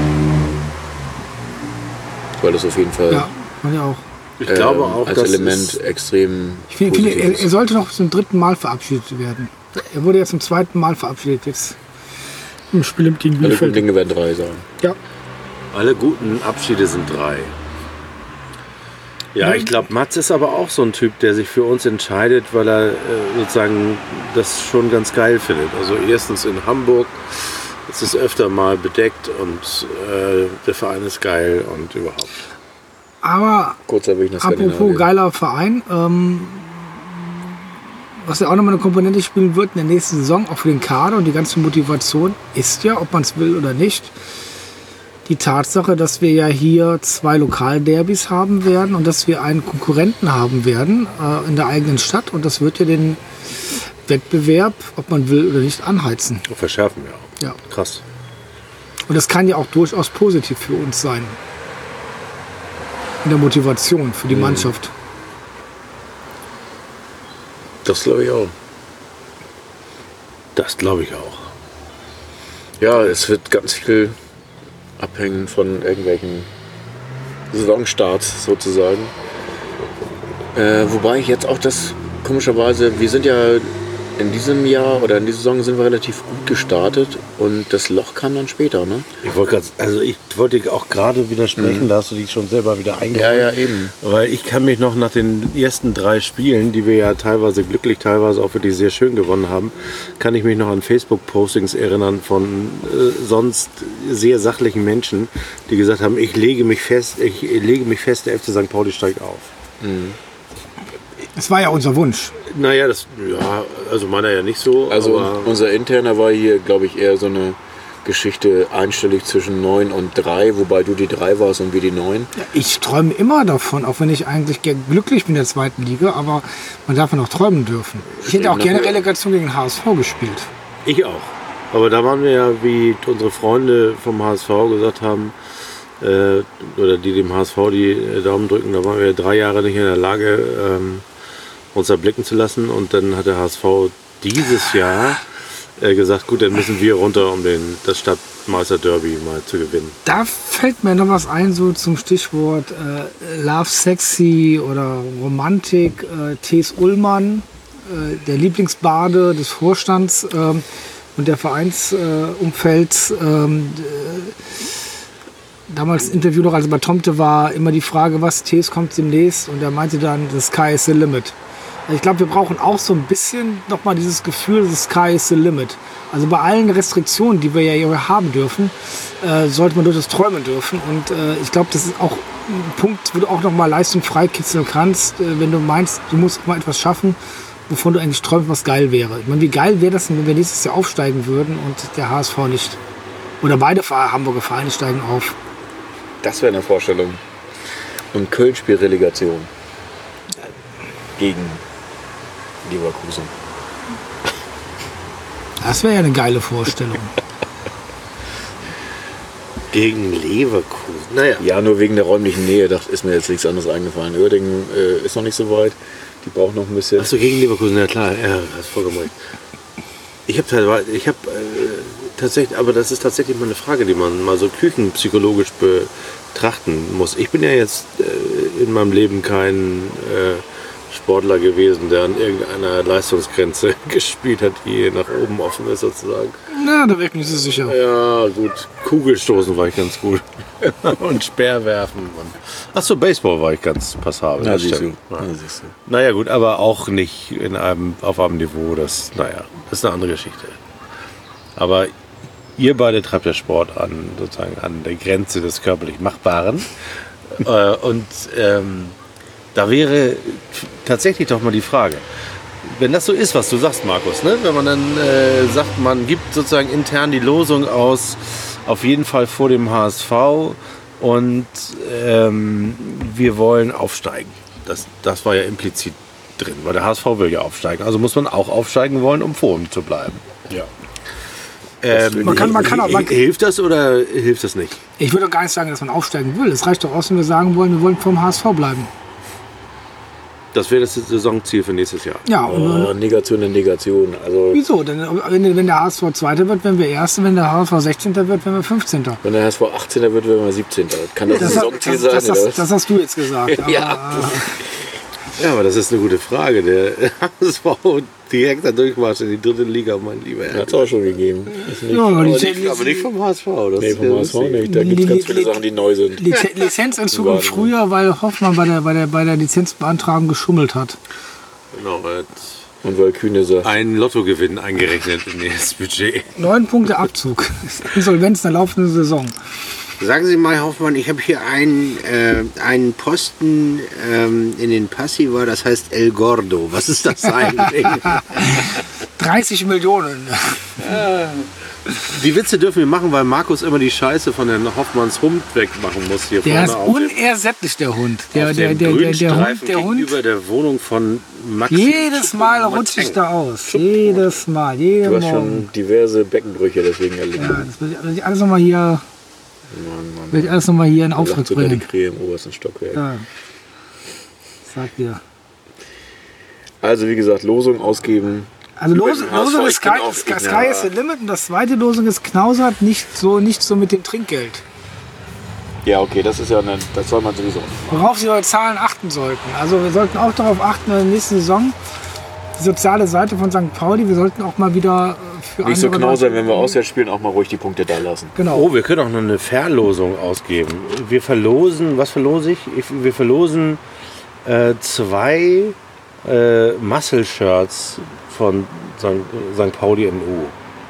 Weil das auf jeden Fall Ja, fand ich auch. Ich glaube ähm, auch, als dass Element es, extrem Ich finde, finde, positiv er, ist. er sollte noch zum dritten Mal verabschiedet werden. Er wurde jetzt zum zweiten Mal verabschiedet jetzt im Spiel gegen Alle guten Bielefeld. Dinge werden drei sagen. Ja, alle guten Abschiede sind drei. Ja, ich glaube, Mats ist aber auch so ein Typ, der sich für uns entscheidet, weil er äh, sozusagen das schon ganz geil findet. Also erstens in Hamburg, es ist öfter mal bedeckt und äh, der Verein ist geil und überhaupt. aber Kurzer Weg nach apropos Skandinavien. geiler Verein, ähm, was ja auch nochmal eine Komponente spielen wird in der nächsten Saison, auch für den Kader und die ganze Motivation, ist ja, ob man es will oder nicht, die Tatsache, dass wir ja hier zwei Lokalderbys haben werden und dass wir einen Konkurrenten haben werden äh, in der eigenen Stadt. Und das wird ja den Wettbewerb, ob man will oder nicht, anheizen. Verschärfen wir auch. Ja. Krass. Und das kann ja auch durchaus positiv für uns sein. In der Motivation für die Mhm. Mannschaft. Das glaube ich auch. Das glaube ich auch. Ja, es wird ganz viel abhängen von irgendwelchen Saisonstarts sozusagen. Äh, wobei ich jetzt auch das, komischerweise, wir sind ja in diesem Jahr oder in dieser Saison sind wir relativ gut gestartet und das Loch kam dann später, ne? Ich wollte grad, also ich wollte auch gerade widersprechen, Mhm. da hast du dich schon selber wieder eingeholt. Ja, ja, eben. Weil ich kann mich noch nach den ersten drei Spielen, die wir ja teilweise glücklich, teilweise auch wirklich sehr schön gewonnen haben, kann ich mich noch an Facebook-Postings erinnern von äh, sonst sehr sachlichen Menschen, die gesagt haben, ich lege mich fest, ich lege mich fest, der F C Sankt Pauli steigt auf. Das war ja unser Wunsch. Naja, das, ja, also meiner ja nicht so. Also aber unser interner war hier, glaube ich, eher so eine Geschichte einstellig zwischen neun und drei, wobei du die drei warst und wir die neun. Ich träume immer davon, auch wenn ich eigentlich ge- glücklich bin in der zweiten Liga, aber man darf ja noch träumen dürfen. Ich hätte auch Stimmt, gerne ne? Relegation gegen H S V gespielt. ich auch. Aber da waren wir ja, wie unsere Freunde vom H S V gesagt haben, äh, oder die dem H S V die äh, Daumen drücken, da waren wir drei Jahre nicht in der Lage, ähm, uns erblicken zu lassen. Und dann hat der H S V dieses Jahr äh, gesagt, gut, dann müssen wir runter, um den, das Stadtmeister-Derby mal zu gewinnen. Da fällt mir noch was ein, so zum Stichwort äh, Love Sexy oder Romantik. Äh, T S Ullmann, äh, der Lieblingsbade des Vorstands ähm, und der Vereinsumfelds. Äh, ähm, damals Interview noch, als er bei Tomte war, immer die Frage, was Tees kommt demnächst, und er meinte dann, the sky is the limit. Ich glaube, wir brauchen auch so ein bisschen nochmal dieses Gefühl, the sky is the limit. Also bei allen Restriktionen, die wir ja hier haben dürfen, äh, sollte man durchaus träumen dürfen. Und äh, ich glaube, das ist auch ein Punkt, wo du auch nochmal Leistung freikitzeln kannst, äh, wenn du meinst, du musst mal etwas schaffen, wovon du eigentlich träumst, was geil wäre. Ich meine, wie geil wäre das denn, wenn wir nächstes Jahr aufsteigen würden und der H S V nicht? Oder beide Hamburger Vereine steigen auf. Das wäre eine Vorstellung. Und Köln spielt Relegation. Gegen Leverkusen. Das wäre ja eine geile Vorstellung. Gegen Leverkusen. Naja. Ja, nur wegen der räumlichen Nähe, da ist mir jetzt nichts anderes eingefallen. Uerdingen äh, ist noch nicht so weit. Die braucht noch ein bisschen. Achso, gegen Leverkusen, ja klar, ja, hast vollkommen recht. Ich habe teilweise, ich habe äh, tatsächlich, aber das ist tatsächlich mal eine Frage, die man mal so küchenpsychologisch betrachten muss. Ich bin ja jetzt äh, in meinem Leben kein äh, Sportler gewesen, der an irgendeiner Leistungsgrenze gespielt hat, die nach oben offen ist sozusagen. Na, da wäre ich nicht so sicher. Ja, gut. Kugelstoßen war ich ganz gut. Und Speerwerfen. Und achso, Baseball war ich ganz passabel. Ja, das siehst stimmt. du. Ja. Ja, siehst du. Naja, gut, aber auch nicht in einem, auf einem Niveau, das, naja, das ist eine andere Geschichte. Aber ihr beide treibt ja Sport an, sozusagen an der Grenze des körperlich Machbaren. äh, und ähm, da wäre tatsächlich doch mal die Frage, wenn das so ist, was du sagst, Markus, ne? Wenn man dann äh, sagt, man gibt sozusagen intern die Losung aus, auf jeden Fall vor dem H S V und ähm, wir wollen aufsteigen. Das, das war ja implizit drin, weil der H S V will ja aufsteigen. Also muss man auch aufsteigen wollen, um vor ihm zu bleiben. Ja. Ähm, Man kann- man kann auch- man- hilft das oder hilft das nicht? Ich würde doch gar nicht sagen, dass man aufsteigen will. Es reicht doch aus, wenn wir sagen wollen, wir wollen vom H S V bleiben. Das wäre das Saisonziel für nächstes Jahr. Ja, und, Oh, Negation in Negation. Also, wieso? Denn wenn, wenn der H S V Zweiter wird, werden wir Erster. Wenn der H S V Sechzehnter wird, werden wir fünfzehnter. wenn der H S V achtzehnter wird, werden wir siebzehnter. Kann das, Das, ein hat- Saisonziel das, sein? das, oder das, was? das hast du jetzt gesagt. Aber, Ja. Ja, aber das ist eine gute Frage. Der H S V direkter Durchmarsch in die dritte Liga, mein lieber Herr. Hat es auch schon gegeben. Ist nicht, Ja, aber die Aber Lizenz- nicht, aber nicht vom H S V. Das nee, ist vom ja H S V lustig. nicht. Da gibt es ganz viele Li- Sachen, die neu sind. Lize- Lizenzentzug im Warte. Frühjahr, weil Hoffmann bei der, bei der, bei der Lizenzbeantragung geschummelt hat. Genau, er hat Und weil Kühne sagt, einen Lottogewinn eingerechnet in das Budget. Neun Punkte Abzug. Insolvenz in der laufenden Saison. Sagen Sie mal, Herr Hoffmann, ich habe hier einen, äh, einen Posten ähm, in den Passiva, das heißt El Gordo. Was ist das eigentlich? dreißig Millionen. Die Witze dürfen wir machen, weil Markus immer die Scheiße von Herrn Hoffmanns Hund wegmachen muss hier Der ist vorne auf dem- unersättlich, der Hund. Der, auf der, dem der, der, grünen der Hund, Streifen der Hund. gegenüber der Wohnung von Maxi. Jedes Mal rutsche ich da aus. Jedes Mal, Du jeden hast Morgen. schon diverse Beckenbrüche deswegen erlitten. Ja, das will ich, will ich alles nochmal hier, Mann, Mann. will ich alles noch mal hier in Da lacht Auftrag sogar die bringen. Krähe im obersten Stockwerk. Ja. Sag dir. Also wie gesagt, Losung ausgeben. Also Über Losung, den H S V, Losung ich ist Sky, bin auch- Sky, ja. Sky is the limit und das zweite Losung ist knausert, nicht so, nicht so mit dem Trinkgeld. Ja, okay, das ist ja eine, das soll man sowieso nicht machen. Worauf Sie bei Zahlen achten sollten. Also wir sollten auch darauf achten, in der nächsten Saison die soziale Seite von Sankt Pauli, wir sollten auch mal wieder äh, für Nicht so andere knausern, Leute- wenn wir auswärts spielen, auch mal ruhig die Punkte da lassen. Genau. Oh, wir können auch noch eine Verlosung ausgeben. Wir verlosen, was verlose ich? Ich- Wir verlosen äh, zwei äh, Muscle-Shirts von Sankt Pauli N U.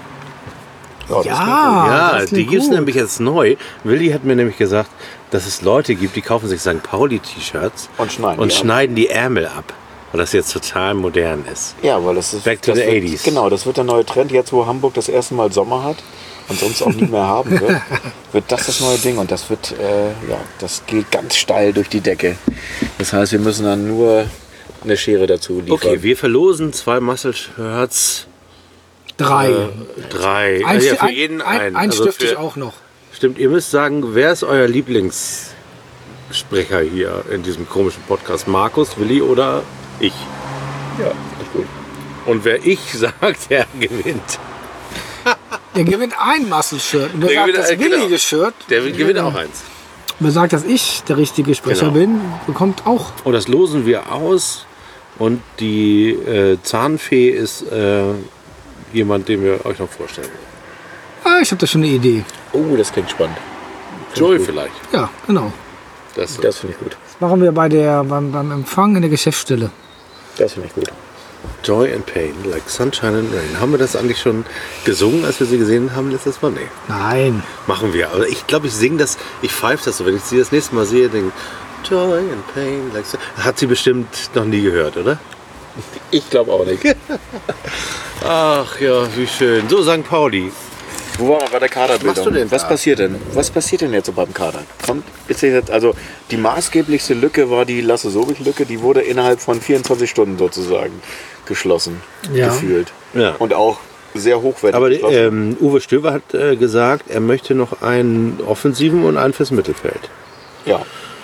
das Ja, Ja, das die klingt gibt es gut. nämlich jetzt neu. Willi hat mir nämlich gesagt, dass es Leute gibt, die kaufen sich Sankt Pauli-T-Shirts Und schneiden und die ab. schneiden die Ärmel ab. Weil das jetzt total modern ist. Ja, weil das ist Back to das the wird, eighties. Genau, das wird der neue Trend. Jetzt, wo Hamburg das erste Mal Sommer hat und sonst auch nie mehr haben wird, wird das das neue Ding. Und das wird, äh, ja, das geht ganz steil durch die Decke. Das heißt, wir müssen dann nur eine Schere dazu liefern. Okay, wir verlosen zwei Muscle-Shirts. Drei. Äh, drei. ein, ja, für ein, jeden ein, einen. ein Also Stift ich für- auch noch. Stimmt, ihr müsst sagen, wer ist euer Lieblingssprecher hier in diesem komischen Podcast? Markus, Willi oder ich? Ja, ist gut. Und wer ich sagt, der gewinnt. Der gewinnt ein Muscle-Shirt. Und wer Der sagt gewinnt, das äh, genau. willige Shirt, Der gewinnt auch eins. wer sagt, dass ich der richtige Sprecher Genau. bin, bekommt auch. Und das losen wir aus. Und die äh, Zahnfee ist äh, jemand, den wir euch noch vorstellen. Ah, ich habe da schon eine Idee. Oh, das klingt spannend. Joy vielleicht. Ja, genau. Das, Das finde ich gut. Das machen wir bei der, beim, beim Empfang in der Geschäftsstelle. Das finde ich gut. Joy and Pain, like Sunshine and Rain. Haben wir das eigentlich schon gesungen, als wir sie gesehen haben letztes Mal? Nee. Nein. Machen wir. Aber ich glaube, ich singe das, ich pfeife das so. Wenn ich sie das nächste Mal sehe, denke ich, Joy and Pain, like Sun- Hat sie bestimmt noch nie gehört, oder? Ich glaube auch nicht. Ach ja, wie schön. So, Sankt Pauli. Wo waren wir bei der Kaderbildung? Was machst du denn Was da? passiert denn? Was passiert denn jetzt so beim Kader? Kommt, ist jetzt, also die maßgeblichste Lücke war die Lasse Sobich-Lücke. Die wurde innerhalb von vierundzwanzig Stunden sozusagen geschlossen, Ja. gefühlt. Ja. Und auch sehr hochwertig Aber geschlossen. ähm, Uwe Stöber hat äh, gesagt, er möchte noch einen Offensiven und einen fürs Mittelfeld. ja.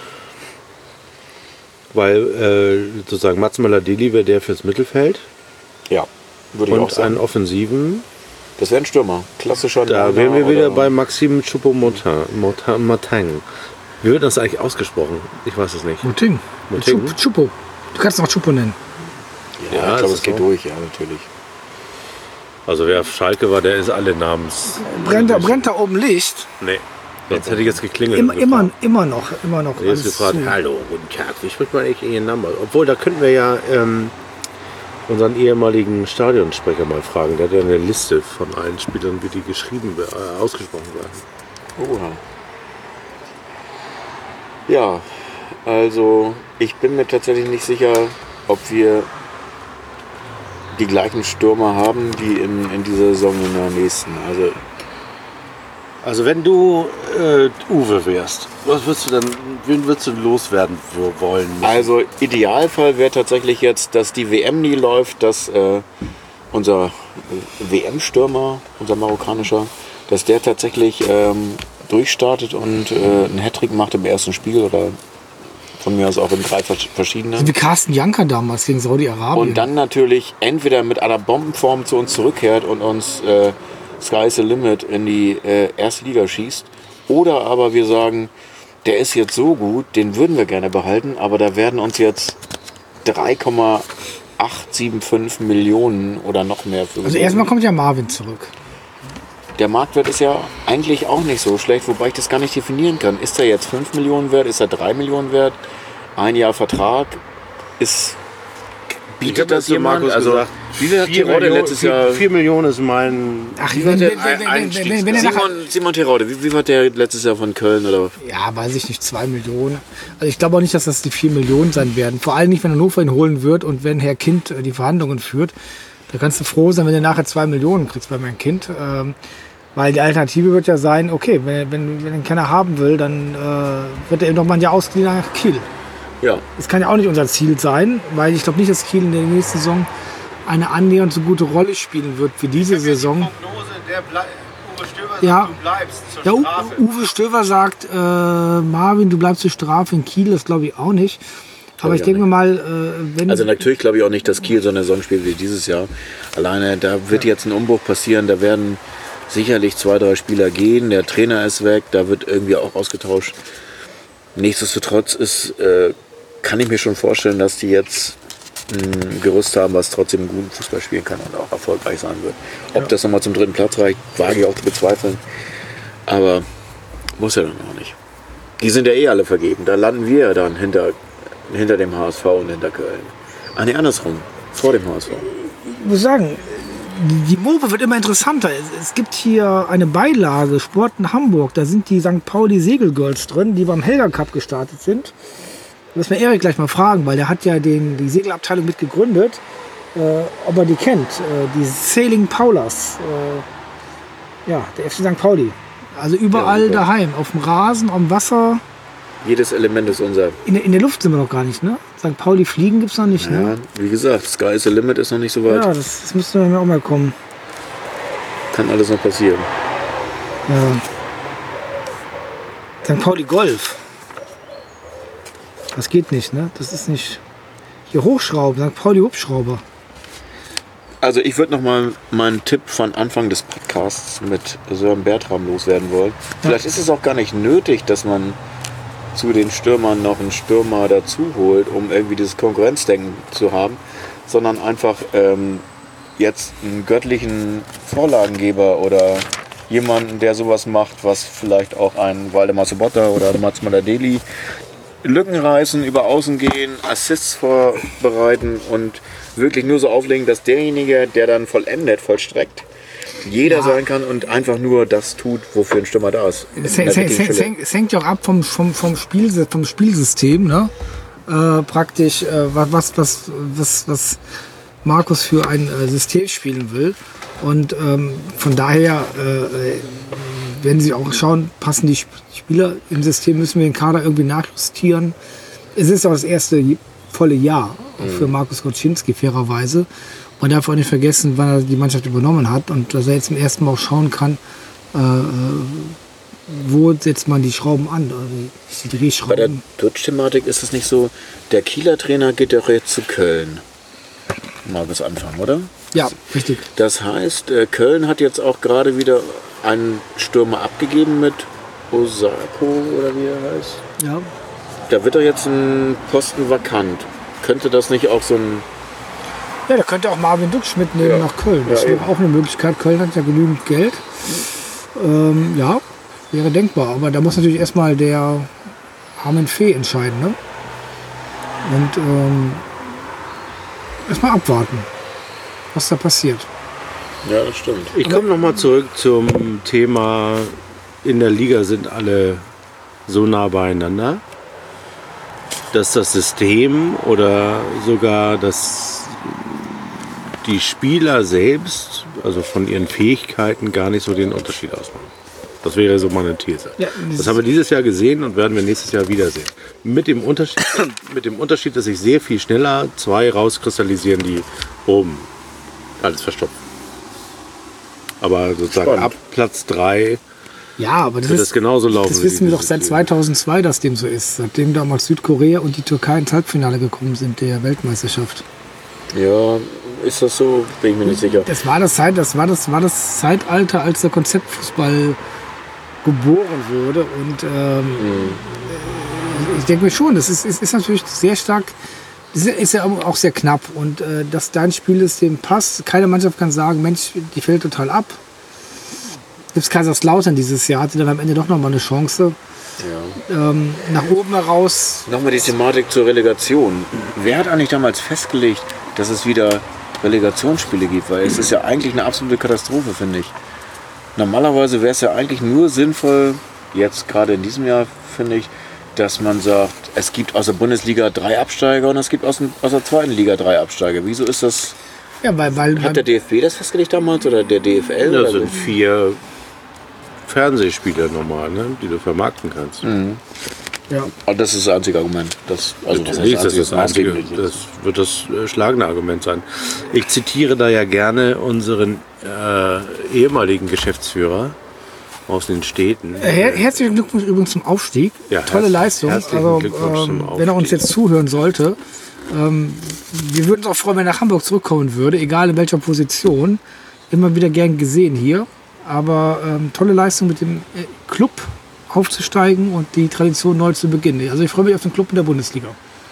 Weil äh, sozusagen Mats Möller-Deli wäre der fürs Mittelfeld Ja, würde ich auch und einen sagen. Offensiven. Das wäre ein Stürmer. Klassischer Da Neuner wären wir wieder oder- bei Maxime Choupo-Moting. Wie wird das eigentlich ausgesprochen? Ich weiß es nicht. Muting. Muting? Chup- Chupo. Du kannst es auch Chupo nennen. Ja, Ja, ich das glaube, ist es geht so. durch, ja, natürlich. Also wer auf Schalke war, der ist alle Namens. Brennt da, brennt da oben Licht? Nee. Sonst hätte ich jetzt geklingelt. Immer, und immer, gefragt. immer noch. Immer noch. Ich hätte jetzt alles gefragt, zu. hallo, guten Tag, wie spricht man eigentlich Ihren Namen aus? Obwohl, da könnten wir ja ähm, unseren ehemaligen Stadionsprecher mal fragen. Der hat ja eine Liste von allen Spielern, wie die geschrieben, äh, ausgesprochen werden. Oha. Ja, also ich bin mir tatsächlich nicht sicher, ob wir die gleichen Stürmer haben wie in, in dieser Saison in der nächsten. Also Also wenn du äh, Uwe wärst, was würdest du denn, wen würdest du loswerden w- wollen? Also Idealfall wäre tatsächlich jetzt, dass die W M nie läuft, dass äh, unser äh, W M-Stürmer, unser marokkanischer, dass der tatsächlich ähm, durchstartet und äh, einen Hattrick macht im ersten Spiel oder von mir aus auch in drei vers- verschiedenen. So wie Carsten Janka damals gegen Saudi-Arabien. Und dann natürlich entweder mit einer Bombenform zu uns zurückkehrt und uns äh, Sky is the Limit in die äh, erste Liga schießt. Oder aber wir sagen, der ist jetzt so gut, den würden wir gerne behalten, aber da werden uns jetzt drei Komma acht sieben fünf Millionen oder noch mehr für Also geboten. erstmal kommt ja Marvin zurück. Der Marktwert ist ja eigentlich auch nicht so schlecht, wobei ich das gar nicht definieren kann. Ist er jetzt fünf Millionen wert? Ist er drei Millionen wert? Ein Jahr Vertrag? Ist, bietet das jemand? Also, wie viel hat Terodde letztes Jahr... vier Millionen ist mein. Ach, Wie wenn, war wenn, der wenn, wenn, wenn, wenn, wenn er nachher, Simon, Simon Terodde, wie, wie war der letztes Jahr von Köln? Oder? ja, weiß ich nicht, zwei Millionen. Also ich glaube auch nicht, dass das die vier Millionen sein werden. Vor allem nicht, wenn Hannover ihn holen wird und wenn Herr Kind äh, die Verhandlungen führt. Da kannst du froh sein, wenn du nachher zwei Millionen kriegst bei meinem Kind. Ähm, Weil die Alternative wird ja sein, okay, wenn, wenn, wenn ihn keiner haben will, dann äh, wird er eben noch mal ein Jahr ausgeliehen nach Kiel. Ja. Das kann ja auch nicht unser Ziel sein, weil ich glaube nicht, dass Kiel in der nächsten Saison eine annähernd so gute Rolle spielen wird wie diese Saison. Prognose, der Ble- Uwe Stöber sagt, Ja. du bleibst zur Ja, U- Strafe. Uwe Stöver sagt, äh, Marvin, du bleibst zur Strafe in Kiel, das glaube ich auch nicht. Aber ich ich auch denke nicht. mal, äh, wenn... Also natürlich glaube ich auch nicht, dass Kiel so eine Saison spielt wie dieses Jahr. Alleine, da wird jetzt ein Umbruch passieren, da werden sicherlich zwei, drei Spieler gehen, der Trainer ist weg, da wird irgendwie auch ausgetauscht. Nichtsdestotrotz ist, äh, kann ich mir schon vorstellen, dass die jetzt ein Gerüst haben, was trotzdem einen guten Fußball spielen kann und auch erfolgreich sein wird. Ob das nochmal zum dritten Platz reicht, wage ich auch zu bezweifeln. Aber muss ja dann auch nicht. Die sind ja eh alle vergeben. Da landen wir ja dann hinter, hinter dem H S V und hinter Köln. Ah ne, andersrum. Vor dem H S V. Ich muss sagen, die Mobe wird immer interessanter. Es- Es gibt hier eine Beilage, Sport in Hamburg. Da sind die Sankt Pauli Segelgirls drin, die beim Helga Cup gestartet sind. Müssen wir Erik gleich mal fragen, weil der hat ja den, die Segelabteilung mit gegründet, äh, ob er die kennt. Äh, die Sailing Paulas. Äh, ja, der F C Sankt Pauli. Also überall Ja, super. daheim, auf dem Rasen, am Wasser. Jedes Element ist unser. In, der- in der Luft sind wir noch gar nicht, ne? Sankt Pauli fliegen gibt's noch nicht, Ja, ne? wie gesagt, Sky is the Limit ist noch nicht so weit. Ja, das, das müsste mir auch mal kommen. Kann alles noch passieren. Ja. Sankt Pauli Golf. Das geht nicht, ne? Das ist nicht. Hier Hochschrauben, Sankt Pauli Hubschrauber. Also ich würde noch mal meinen Tipp von Anfang des Podcasts mit Sören Bertram loswerden wollen. Vielleicht ist es auch gar nicht nötig, dass man zu den Stürmern noch einen Stürmer dazu holt, um irgendwie dieses Konkurrenzdenken zu haben, sondern einfach ähm, jetzt einen göttlichen Vorlagengeber oder jemanden, der sowas macht, was vielleicht auch ein Waldemar Sobotta oder Mats Maladeli Lücken reißen, über Außen gehen, Assists vorbereiten und wirklich nur so auflegen, dass derjenige, der dann vollendet, vollstreckt, jeder sein kann und einfach nur das tut, wofür ein Stürmer da ist. Es, In es, der es, richtigen es, Stelle. hängt- es hängt ja auch ab vom, vom, vom, Spiel, vom Spielsystem, ne? Äh, praktisch, äh, was, was, was, was, was Markus für ein äh, System spielen will. Und ähm, von daher äh, werden sie auch schauen, passen die Sp- Spieler im System, müssen wir den Kader irgendwie nachjustieren. Es ist auch das erste j- volle Jahr auch für Markus Koczynski, fairerweise. Man darf auch nicht vergessen, wann er die Mannschaft übernommen hat und dass er jetzt zum ersten Mal auch schauen kann, äh, wo setzt man die Schrauben an, also die Bei der Drehschrauben. Dutch-Thematik ist es nicht so, der Kieler Trainer geht doch jetzt zu Köln. Mal bis Anfang, oder? Ja, richtig. Das heißt, äh, Köln hat jetzt auch gerade wieder einen Stürmer abgegeben mit Osako oder wie er heißt. Ja. Da wird doch jetzt ein Posten vakant. Könnte das nicht auch so ein... Ja, da könnte auch Marvin Duksch mitnehmen Ja. nach Köln. Das Ja, wäre eben. auch eine Möglichkeit. Köln hat ja genügend Geld. Ähm, ja, wäre denkbar. Aber da muss natürlich erstmal der Armin Fee entscheiden. Ne? Und ähm, erstmal abwarten, was da passiert. Ja, das stimmt. Ich komme nochmal zurück zum Thema, in der Liga sind alle so nah beieinander, dass das System oder sogar das, die Spieler selbst, also von ihren Fähigkeiten, gar nicht so den Unterschied ausmachen. Das wäre so meine These. Ja, Das haben wir dieses Jahr gesehen und werden wir nächstes Jahr wiedersehen. Mit dem Unterschied, mit dem Unterschied, dass sich sehr viel schneller zwei rauskristallisieren, die oben alles verstopfen. Aber sozusagen Spannend. ab Platz drei Ja, aber das, wird ist, das genauso laufen. das wie wissen wir dieses doch seit Jahr. zweitausendzwei, dass dem so ist. Seitdem damals Südkorea und die Türkei ins Halbfinale gekommen sind der Weltmeisterschaft. Ja, ist das so? Bin ich mir nicht sicher. Das war das, Zeit, das, war das, war das Zeitalter, als der Konzeptfußball geboren wurde. Und ähm, ich denke mir schon, das ist, ist, ist natürlich sehr stark, ist, ja- ist ja auch sehr knapp. Und äh, dass dein Spielsystem passt, keine Mannschaft kann sagen, Mensch, die fällt total ab. Selbst Kaiserslautern dieses Jahr hatte dann am Ende doch nochmal eine Chance. Ja. Ähm, nach oben heraus. Nochmal die Thematik zur Relegation. Wer hat eigentlich damals festgelegt, dass es wieder Relegationsspiele gibt? Weil es ist ja eigentlich eine absolute Katastrophe, finde ich. Normalerweise wäre es ja eigentlich nur sinnvoll, jetzt gerade in diesem Jahr, finde ich, dass man sagt, es gibt aus der Bundesliga drei Absteiger und es gibt aus, dem, aus der zweiten Liga drei Absteiger. Wieso ist das? Ja, weil, weil, Hat der D F B das festgelegt damals oder der D F L? Das oder so? sind vier Fernsehspiele normal, ne? Die du vermarkten kannst. Mhm. Ja. Aber das ist das einzige Argument. Das, also was Natürlich, heißt das, ist das, einzige, maßgeblich ist. das wird das äh, schlagende Argument sein. Ich zitiere da ja gerne unseren äh, ehemaligen Geschäftsführer aus den Städten. Äh, Her herzlichen Glückwunsch übrigens zum Aufstieg. Ja, Tolle herz- Leistung. herzlichen Also, Glückwunsch zum ähm, wenn er uns Aufstieg. jetzt zuhören sollte, ähm, wir würden uns auch freuen, wenn er nach Hamburg zurückkommen würde, egal in welcher Position. Immer wieder gern gesehen hier. Aber ähm, tolle Leistung mit dem äh, Club aufzusteigen und die Tradition neu zu beginnen. Also ich freue mich auf den Club in der Bundesliga.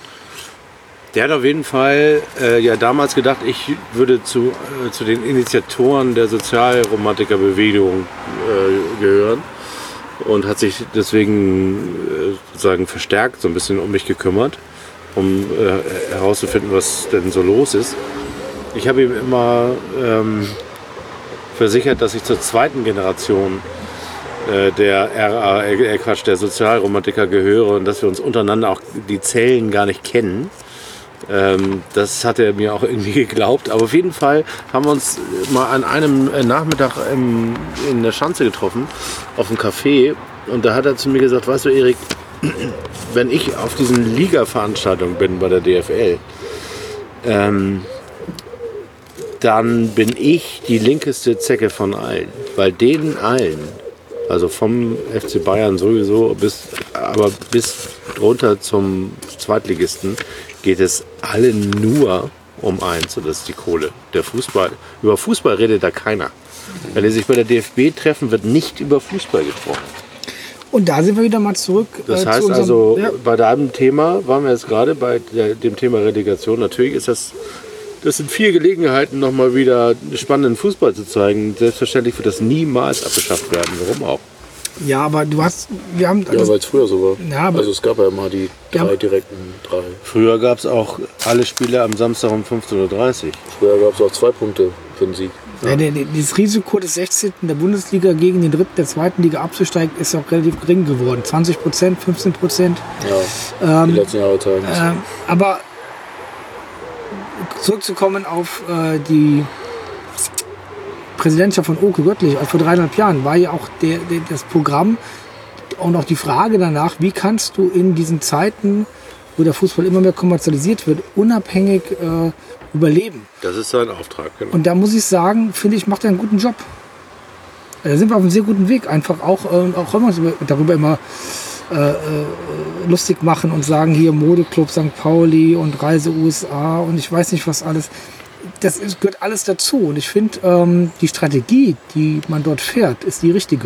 Der hat auf jeden Fall äh, ja damals gedacht, ich würde zu, äh, zu den Initiatoren der Sozialromantikerbewegung äh, gehören und hat sich deswegen äh, sozusagen verstärkt so ein bisschen um mich gekümmert, um äh, herauszufinden, was denn so los ist. Ich habe ihm immer ähm, versichert, dass ich zur zweiten Generation äh, der R A, äh, Quatsch, der Sozialromantiker gehöre und dass wir uns untereinander auch die Zellen gar nicht kennen. Ähm, das hat er mir auch irgendwie geglaubt. Aber auf jeden Fall haben wir uns mal an einem Nachmittag im, in der Schanze getroffen, auf einem Café. Und da hat er zu mir gesagt, weißt du Erik, wenn ich auf diesen Liga-Veranstaltungen bin bei der D F L, ähm, dann bin ich die linkeste Zecke von allen. Weil denen allen, also vom F C Bayern sowieso, bis, aber bis runter zum Zweitligisten, geht es allen nur um eins, und das ist die Kohle. Der Fußball. Über Fußball redet da keiner. Wenn die sich bei der D F B treffen, wird nicht über Fußball gesprochen. Und da sind wir wieder mal zurück. Das äh, heißt zu unserem, also, ja, bei deinem Thema waren wir jetzt gerade bei der, dem Thema Relegation. Natürlich ist das, das sind vier Gelegenheiten, nochmal wieder spannenden Fußball zu zeigen. Selbstverständlich wird das niemals abgeschafft werden. Warum auch? ja, aber du hast, wir haben, Ja, weil es früher so war. Ja, aber- also es gab ja immer die Ja, drei aber- direkten drei. Früher gab es auch alle Spiele am Samstag um fünfzehn Uhr dreißig. Früher gab es auch zwei Punkte für den Sieg. ja, der, der, das Risiko des sechzehnten der Bundesliga gegen den dritten der zweiten Liga abzusteigen, ist auch relativ gering geworden. zwanzig Prozent, fünfzehn Prozent. Ja, die Ähm, letzten Jahre zeigen es. ähm, aber zurückzukommen auf äh, die Präsidentschaft von Oke Göttlich, also vor dreieinhalb Jahren, war ja auch der, der, das Programm und auch die Frage danach, wie kannst du in diesen Zeiten, wo der Fußball immer mehr kommerzialisiert wird, unabhängig äh, überleben. Das ist sein Auftrag, genau. Und da muss ich sagen, finde ich, macht er einen guten Job. Da sind wir auf einem sehr guten Weg. Einfach auch, äh, auch wenn wir uns über- darüber immer äh, äh, lustig machen und sagen, hier Modeclub Sankt Pauli und Reise U S A und ich weiß nicht was alles. Das ist, gehört alles dazu. Und ich finde, ähm, die Strategie, die man dort fährt, ist die richtige.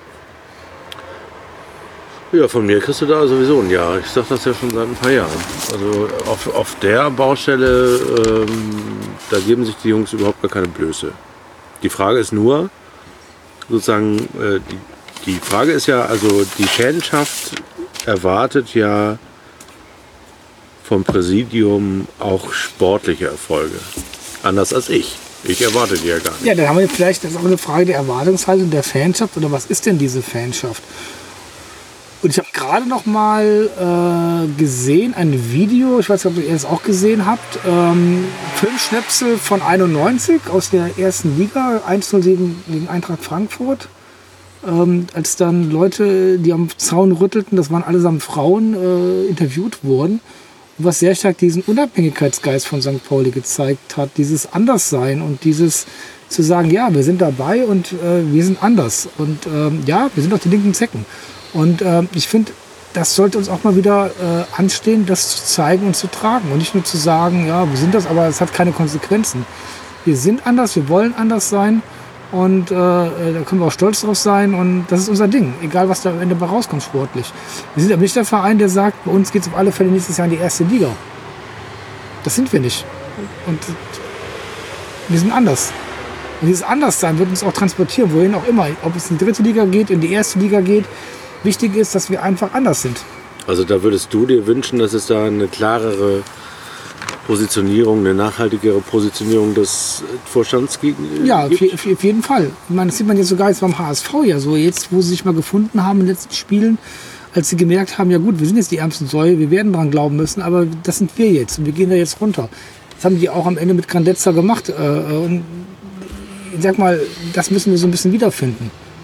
Ja, von mir kriegst du da sowieso ein Ja. Ich sag das ja schon seit ein paar Jahren. Also auf, auf der Baustelle, ähm, da geben sich die Jungs überhaupt gar keine Blöße. Die Frage ist nur, sozusagen, äh, die, die Frage ist ja, also die Fanschaft erwartet ja vom Präsidium auch sportliche Erfolge. Anders als ich. Ich erwarte die ja gar nicht. Ja, dann haben wir vielleicht, das ist auch eine Frage der Erwartungshaltung der Fanschaft oder was ist denn diese Fanschaft? Und ich habe gerade noch mal äh, gesehen, ein Video, ich weiß nicht, ob ihr es auch gesehen habt, ähm, Filmschnipsel von einundneunzig aus der ersten Liga, eins null sieben gegen Eintracht Frankfurt. Ähm, als dann Leute, die am Zaun rüttelten, das waren allesamt Frauen, äh, interviewt wurden. Was sehr stark diesen Unabhängigkeitsgeist von Sankt Pauli gezeigt hat, dieses Anderssein und dieses zu sagen, ja, wir sind dabei und äh, wir sind anders. Und ähm, ja, wir sind auch die linken Zecken. Und ähm, ich finde, das sollte uns auch mal wieder äh, anstehen, das zu zeigen und zu tragen. Und nicht nur zu sagen, ja, wir sind das, aber es hat keine Konsequenzen. Wir sind anders, wir wollen anders sein. Und äh, da können wir auch stolz drauf sein. Und das ist unser Ding, egal was da am Ende bei rauskommt sportlich. Wir sind aber nicht der Verein, der sagt, bei uns geht es auf alle Fälle nächstes Jahr in die erste Liga. Das sind wir nicht. Und wir sind anders. Und dieses Anderssein wird uns auch transportieren, wohin auch immer. Ob es in die dritte Liga geht, in die erste Liga geht. Wichtig ist, dass wir einfach anders sind. Also da würdest du dir wünschen, dass es da eine klarere Positionierung, eine nachhaltigere Positionierung des Vorstands gibt? Ja, auf, auf, auf jeden Fall. Ich meine, das sieht man jetzt sogar jetzt beim H S V ja so, jetzt, wo sie sich mal gefunden haben in den letzten Spielen, als sie gemerkt haben, ja gut, wir sind jetzt die ärmsten Säue, wir werden dran glauben müssen, aber das sind wir jetzt und wir gehen da jetzt runter. Das haben die auch am Ende mit Grandezza gemacht. Und ich sag mal, das müssen wir so ein bisschen wiederfinden.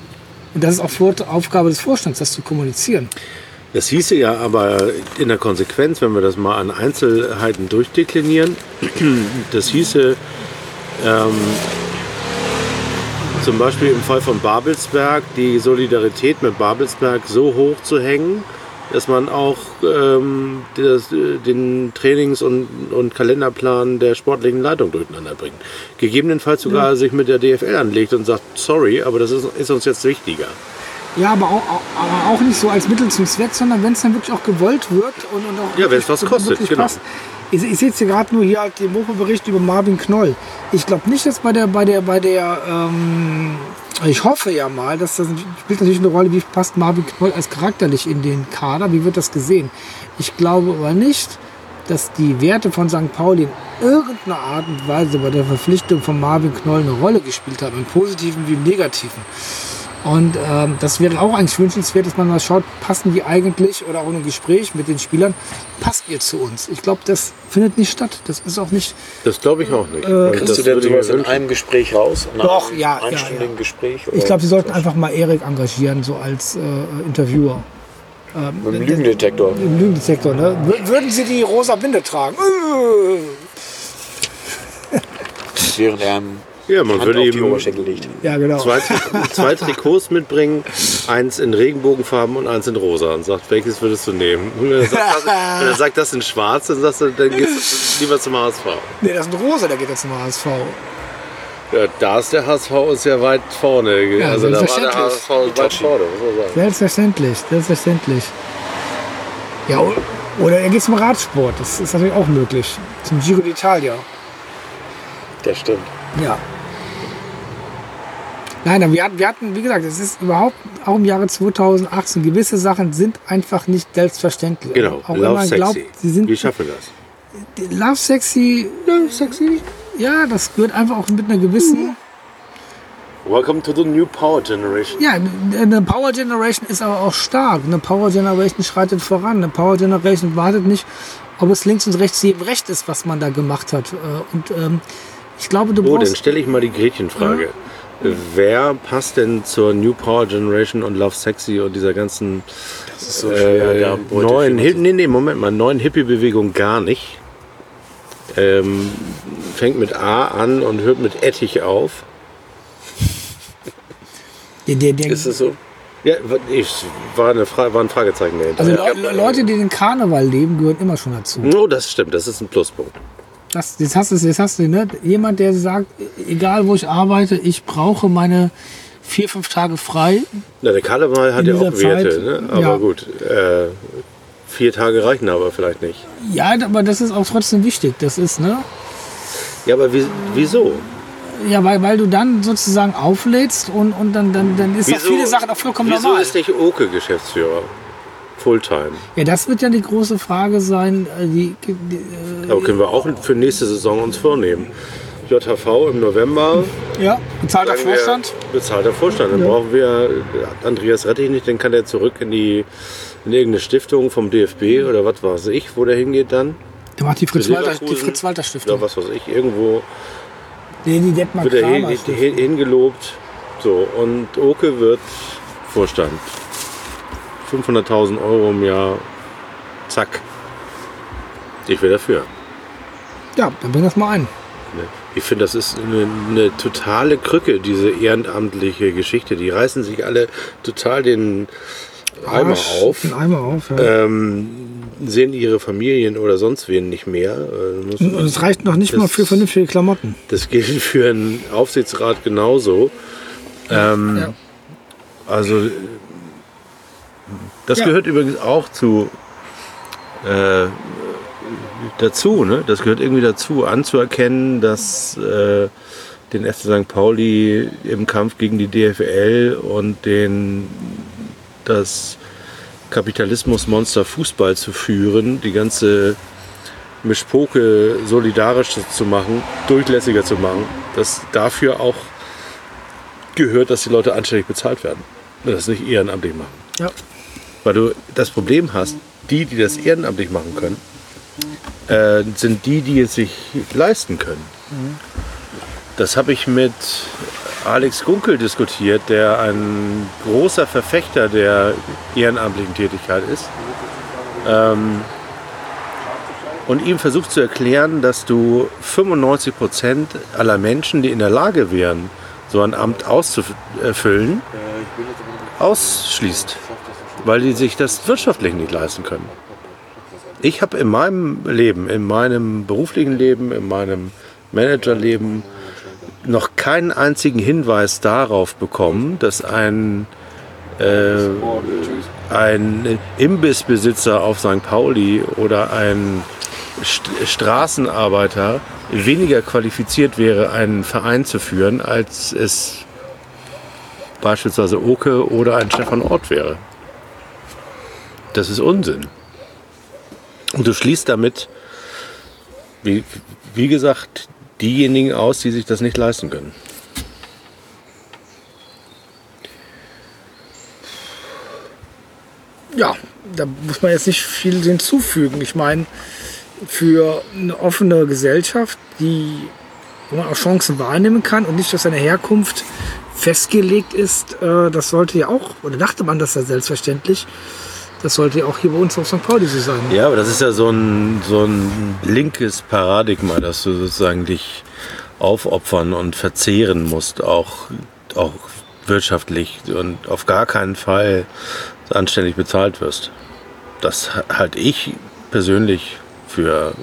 Und das ist auch Vor- Aufgabe des Vorstands, das zu kommunizieren. Das hieße ja aber in der Konsequenz, wenn wir das mal an Einzelheiten durchdeklinieren, das hieße ähm, zum Beispiel im Fall von Babelsberg die Solidarität mit Babelsberg so hoch zu hängen, dass man auch ähm, das, den Trainings- und, und Kalenderplan der sportlichen Leitung durcheinander bringt. Gegebenenfalls sogar ja. sich mit der D F L anlegt und sagt, sorry, aber das ist, ist uns jetzt wichtiger. Ja, aber auch, aber auch nicht so als Mittel zum Zweck, sondern wenn es dann wirklich auch gewollt wird und, und auch ja, wenn es was kostet, genau. Passt. Ich, ich sehe jetzt hier gerade nur hier halt den Woche-Bericht über Marvin Knoll. Ich glaube nicht, dass bei der, bei der, bei der, ähm, ich hoffe ja mal, dass das spielt natürlich eine Rolle, wie passt Marvin Knoll als charakterlich in den Kader, wie wird das gesehen? Ich glaube aber nicht, dass die Werte von Sankt Pauli in irgendeiner Art und Weise bei der Verpflichtung von Marvin Knoll eine Rolle gespielt haben, im Positiven wie im Negativen. Und ähm, das wäre auch eigentlich wünschenswert, dass man mal schaut, passen die eigentlich, oder auch in einem Gespräch mit den Spielern, passt ihr zu uns? Ich glaube, das findet nicht statt. Das ist auch nicht... Das glaube ich auch nicht. Äh, Kriegst du denn sowas in einem Gespräch raus? In Doch, einem ja, ja, einstündigen ja. Gespräch? Ich glaube, sie sollten einfach mal Erik engagieren, so als äh, Interviewer. Ähm, Mit dem Lügendetektor. Im Lügendetektor, ne? Wür- Würden sie die rosa Binde tragen? Während er am Ja, man Hand würde auf die eben Oberschenkel legt. Ja, genau. zwei, zwei Trikots mitbringen, eins in Regenbogenfarben und eins in rosa und sagt, welches würdest du nehmen? Und wenn er sagt, das, wenn er sagt, das in schwarz, dann sagst du, dann gehst du lieber zum H S V. Nee, das ist ein rosa, der geht jetzt zum H S V. Ja, da ist der H S V ist ja weit vorne. Ja, also da war der selbstverständlich. H S V weit vorne, muss man sagen. Selbstverständlich, selbstverständlich. Ja, o- oder er geht zum Radsport, das ist natürlich auch möglich. Zum Giro d'Italia. Das stimmt. Ja. Nein, aber wir hatten, wir hatten, wie gesagt, es ist überhaupt, auch im Jahre zweitausendachtzehn, gewisse Sachen sind einfach nicht selbstverständlich. Genau, auch Love wenn man Sexy. glaubt, sie sind Wie schaffen wir das? Love Sexy, Love Sexy, ja, das gehört einfach auch mit einer gewissen, Welcome to the new power generation. ja, eine Power Generation ist aber auch stark. Eine Power Generation schreitet voran. Eine Power Generation wartet nicht, ob es links und rechts jedem recht ist, was man da gemacht hat. Und ähm, ich glaube, du Oh, dann brauchst... stelle ich mal die Gretchenfrage. Wer passt denn zur New Power Generation und Love Sexy und dieser ganzen Das ist so schwer, äh, da Beute neuen, für- Hi- nee, nee, Moment mal, neuen Hippie-Bewegung gar nicht. Ähm, fängt mit A an und hört mit Ettich auf. Der, der, der, Ist es so? Ja, ich, war, eine Fra- war ein Fragezeichen dahinter. also ja. Le Leute, die den Karneval leben, gehören immer schon dazu. Oh, das stimmt, das ist ein Pluspunkt. Das, jetzt hast du es, jetzt hast du, ne? Jemand, der sagt, egal wo ich arbeite, ich brauche meine vier, fünf Tage frei. Na, der Karneval hat In ja auch dieser Werte, Zeit, ne? aber ja. gut. Äh, vier Tage reichen aber vielleicht nicht. Ja, aber das ist auch trotzdem wichtig. Das ist, ne? Ja, aber wie, wieso? Ja, weil, weil du dann sozusagen auflädst und, und dann, dann, dann ist auch Wieso- viele Sachen auch vollkommen Wieso normal. ist nicht Oke Geschäftsführer? Fulltime. Ja, das wird ja die große Frage sein. äh, Die, die, äh, Aber können wir auch für nächste Saison uns vornehmen. J H V im November. ja, bezahlter sagen wir, Vorstand. Bezahlter Vorstand. Dann Ja. brauchen wir Andreas Rettich nicht, dann kann der zurück in die in irgendeine Stiftung vom D F B oder was weiß ich, wo der hingeht dann. Der macht die Für Fritz-Walter die Leverkusen Fritz-Walter Stiftung. Oder was weiß ich, irgendwo Nee, die Detmar wird er hin, Kramer hin, Stiftung. hingelobt. So, und Oke wird Vorstand. fünfhunderttausend Euro im Jahr. Zack. Ich wäre dafür. Ja, dann bring das mal ein. Ich finde, das ist eine, eine totale Krücke, diese ehrenamtliche Geschichte. Die reißen sich alle total den Eimer Arsch, auf, Den Eimer auf, ja. ähm, sehen ihre Familien oder sonst wen nicht mehr. Äh, muss- Und es reicht noch nicht das- mal für vernünftige Klamotten. Das gilt für einen Aufsichtsrat genauso. Ähm, Ja. Also, äh, das Ja. gehört übrigens auch zu äh, dazu, ne? Das gehört irgendwie dazu, anzuerkennen, dass äh, den F C Sankt Pauli im Kampf gegen die D F L und den das Kapitalismusmonster Fußball zu führen, die ganze Mischpoke solidarisch zu machen, durchlässiger zu machen, dass dafür auch gehört, dass die Leute anständig bezahlt werden und das nicht ehrenamtlich machen. Ja. Weil du das Problem hast, die, die das ehrenamtlich machen können, äh, sind die, die es sich leisten können. Das habe ich mit Alex Gunkel diskutiert, der ein großer Verfechter der ehrenamtlichen Tätigkeit ist. Ähm, und ihm versucht zu erklären, dass du fünfundneunzig Prozent aller Menschen, die in der Lage wären, so ein Amt auszufüllen, ausschließt, weil die sich das wirtschaftlich nicht leisten können. Ich habe in meinem Leben, in meinem beruflichen Leben, in meinem Managerleben noch keinen einzigen Hinweis darauf bekommen, dass ein, äh, ein Imbissbesitzer auf Sankt Pauli oder ein St- Straßenarbeiter weniger qualifiziert wäre, einen Verein zu führen, als es beispielsweise Oke oder ein Stefan Ort wäre. Das ist Unsinn. Und du schließt damit, wie, wie gesagt, diejenigen aus, die sich das nicht leisten können. Ja, da muss man jetzt nicht viel hinzufügen. Ich meine, für eine offene Gesellschaft, die, wo man auch Chancen wahrnehmen kann und nicht, dass seine Herkunft festgelegt ist, äh, das sollte ja auch, oder dachte man das ja selbstverständlich, das sollte ja auch hier bei uns auf Sankt Pauli so sein. Ja, aber das ist ja so ein, so ein linkes Paradigma, dass du sozusagen dich aufopfern und verzehren musst, auch, auch wirtschaftlich und auf gar keinen Fall anständig bezahlt wirst. Das halte ich persönlich für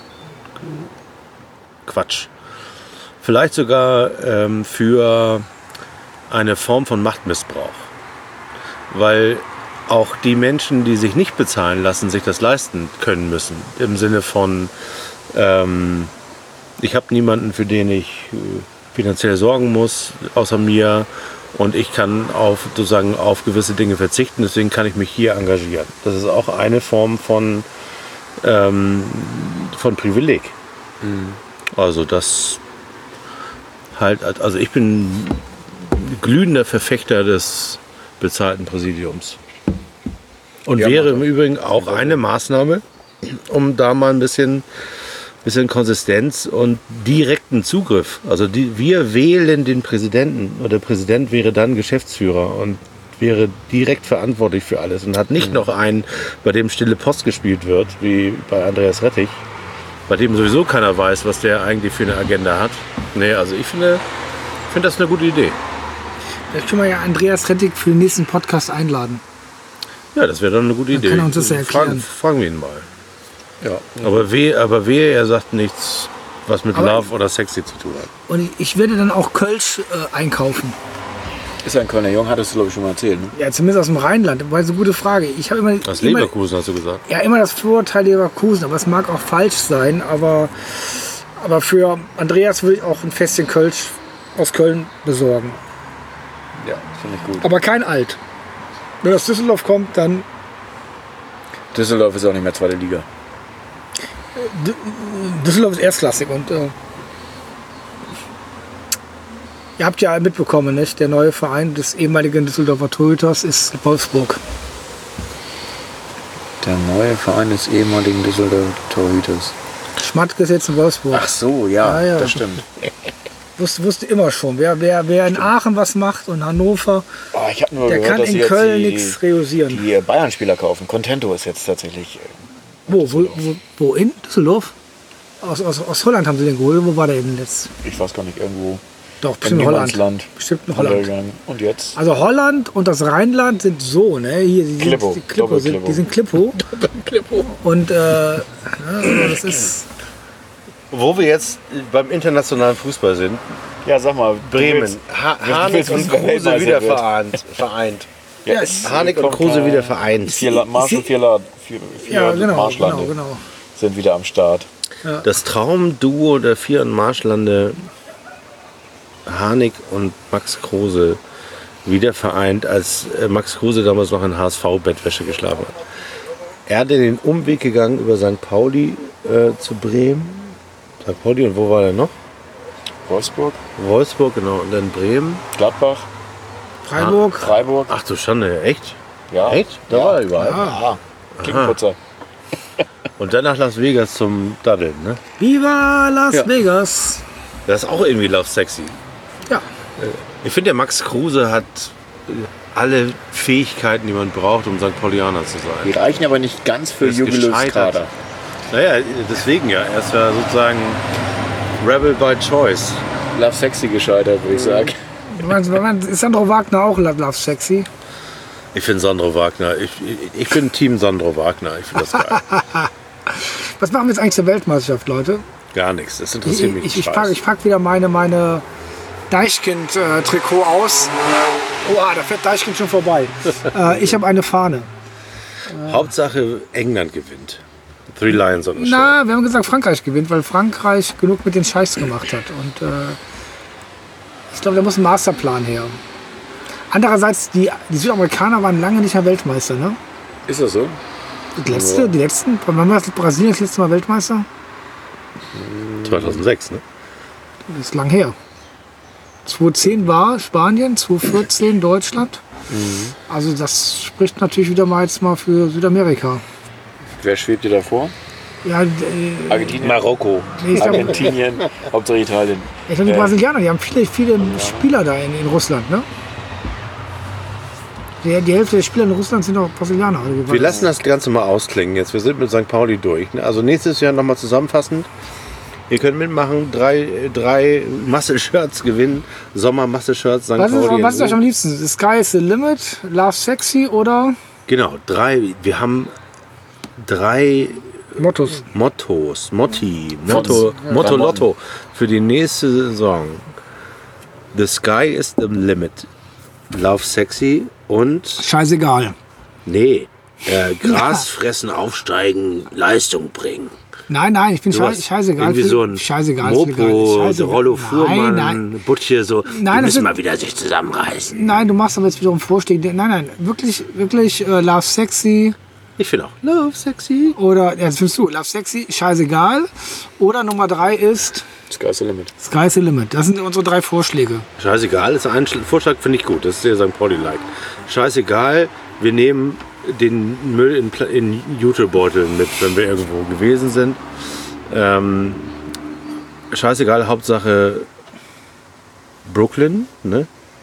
Quatsch. Vielleicht sogar ähm, für eine Form von Machtmissbrauch. Weil auch die Menschen, die sich nicht bezahlen lassen, sich das leisten können müssen. Im Sinne von, ähm, ich habe niemanden, für den ich äh, finanziell sorgen muss, außer mir. Und ich kann auf, sozusagen auf gewisse Dinge verzichten, deswegen kann ich mich hier engagieren. Das ist auch eine Form von, ähm, von Privileg. Mhm. Also das halt, also ich bin glühender Verfechter des bezahlten Präsidiums. Und ja, wäre im Übrigen auch eine Maßnahme, um da mal ein bisschen, bisschen Konsistenz und direkten Zugriff. Also die, wir wählen den Präsidenten und der Präsident wäre dann Geschäftsführer und wäre direkt verantwortlich für alles und hat nicht mhm. noch einen, bei dem stille Post gespielt wird, wie bei Andreas Rettig, bei dem sowieso keiner weiß, was der eigentlich für eine Agenda hat. Nee, also ich finde, finde das eine gute Idee. Vielleicht können wir ja Andreas Rettig für den nächsten Podcast einladen. Ja, das wäre dann eine gute dann Idee. Kann er uns das ja erklären. Fragen, fragen wir ihn mal. Ja. Aber wehe, aber wehe, er sagt nichts, was mit aber Love oder Sexy zu tun hat. Und ich werde dann auch Kölsch äh, einkaufen. Ist ein Kölner Jung, hattest du glaube ich schon mal erzählt, ne? Ja, zumindest aus dem Rheinland. Weil so eine gute Frage. Ich habe immer aus immer, Leverkusen hast du gesagt. Ja, immer das Vorurteil Leverkusen, aber es mag auch falsch sein. Aber, aber für Andreas will ich auch ein Fässchen Kölsch aus Köln besorgen. Ja, finde ich gut. Aber kein Alt. Wenn das Düsseldorf kommt, dann... Düsseldorf ist auch nicht mehr zweite Liga. D- Düsseldorf ist erstklassig und äh, ihr habt ja mitbekommen, nicht? Der neue Verein des ehemaligen Düsseldorfer Torhüters ist Wolfsburg. Der neue Verein des ehemaligen Düsseldorfer Torhüters. Schmatke ist jetzt in Wolfsburg. Ach so, ja, ja, ja. das stimmt. Wusste, wusste immer schon. Wer, wer, wer in Aachen was macht und Hannover, oh, ich hab nur der gehört, kann dass in sie jetzt Köln die, nichts realisieren. Die Bayern-Spieler kaufen. Contento ist jetzt tatsächlich... Wo, wo, wo, wo in Düsseldorf? Aus, aus, aus Holland haben sie den geholt. Wo war der denn jetzt? Ich weiß gar nicht, irgendwo... Doch, bestimmt in Holland. Land. Bestimmt in Holland. Und jetzt? Also Holland und das Rheinland sind so, ne? Hier, die Klippo. Sind, die, Klippo sind, die sind Klippo. Klippo. Und äh, ja, das ist... Wo wir jetzt beim internationalen Fußball sind, ja, sag mal, Bremen, ha Harnik und Kruse wieder vereint. vereint. Ja, Harnik und Kruse wieder vereint. Vier Marsch und vier, La vier, vier ja, genau, Marschlande genau, genau. sind wieder am Start. Ja. Das Traumduo der vier Marschlande, Harnik und Max Kruse, wieder vereint, als Max Kruse damals noch in H S V-Bettwäsche geschlafen hat. Er hat den Umweg gegangen über Sankt Pauli äh, zu Bremen. Sankt Pauli und wo war er noch? Wolfsburg. Wolfsburg, genau. Und dann Bremen. Gladbach. Freiburg. Ah, Freiburg. Ach du Schande, echt? Ja. Echt? Da ja. war er überall. Ja. Klinkenputzer. Und dann nach Las Vegas zum Daddeln, ne? Viva Las Ja. Vegas. Das ist auch irgendwie Love Sexy. Ja. Ich finde, der Max Kruse hat alle Fähigkeiten, die man braucht, um Sankt Paulianer zu Die sein. reichen aber nicht ganz für Er ist Jubiläus gescheitert. Kader. Naja, deswegen ja. Er ist ja sozusagen Rebel by Choice. Love Sexy gescheitert, würde ich sagen. Du meinst, du meinst, ist Sandro Wagner auch Love Sexy? Ich finde Sandro Wagner. Ich, ich, ich bin Team Sandro Wagner. Ich finde das geil. Was machen wir jetzt eigentlich zur Weltmeisterschaft, Leute? Gar nichts. Das Ich, interessiert mich ich, nicht. ich packe ich pack wieder meine, meine Deichkind-Trikot aus. Oh, da fährt Deichkind schon vorbei. äh, ich habe eine Fahne. Hauptsache England gewinnt. Three Lions on the Show. Na, wir haben gesagt, Frankreich gewinnt, weil Frankreich genug mit den Scheichs gemacht hat. Und äh, ich glaube, da muss ein Masterplan her. Andererseits, die, die Südamerikaner waren lange nicht mehr Weltmeister, ne? Ist das so? Die, letzte, die letzten, wann war das Brasilien das letzte Mal Weltmeister? zweitausendsechs, ne? Das ist lang her. zweitausendzehn war Spanien, zweitausendvierzehn Deutschland. Also das spricht natürlich wieder mal jetzt mal für Südamerika. Wer schwebt dir davor? Ja, äh, Argentinien. Marokko. nee, ich glaube, Argentinien, Hauptsache Italien. ich glaub, die Äh, Brasilianer, die haben viele, viele Spieler da in, in Russland, ne? Die, die Hälfte der Spieler in Russland sind auch Brasilianer. Also Wir lassen das Ganze mal ausklingen jetzt. Wir sind mit Sankt Pauli durch. ne? Also nächstes Jahr nochmal zusammenfassend. Ihr könnt mitmachen, drei, drei Muscle-Shirts gewinnen. Sommer-Muscle-Shirts, Sankt was ist, Pauli. was ist euch am liebsten? The Sky is the Limit, Love Sexy oder Genau, drei. Wir haben drei Mottos? Mottos, Motti, Motto, Motto Lotto für die nächste Saison. The Sky is the Limit. Love Sexy und Scheißegal. nee, äh, Gras fressen, aufsteigen, Leistung bringen. Nein, nein, ich bin schei Sowas. scheißegal. Irgendwie so ein scheißegal. ist egal, Mopo, scheißegal. Rollo Nein, Fuhrmann, nein. Butcher, so, Nein, die das müssen sind- mal wieder sich zusammenreißen. Nein, du machst aber jetzt wiederum Vorschläge. Nein, nein, wirklich, wirklich äh, Love Sexy Ich finde auch Love Sexy. oder, ja, das findest du, Love Sexy, scheißegal. Oder Nummer drei ist Sky's the limit. Sky's the Limit. Das sind unsere drei Vorschläge. Scheißegal, ist ein Schl- Vorschlag, finde ich gut. Das ist der Sankt Pauli-like. Scheißegal, wir nehmen den Müll in, Pla- in Jutebeuteln mit, wenn wir irgendwo gewesen sind. Ähm, scheißegal, Hauptsache Brooklyn, ne?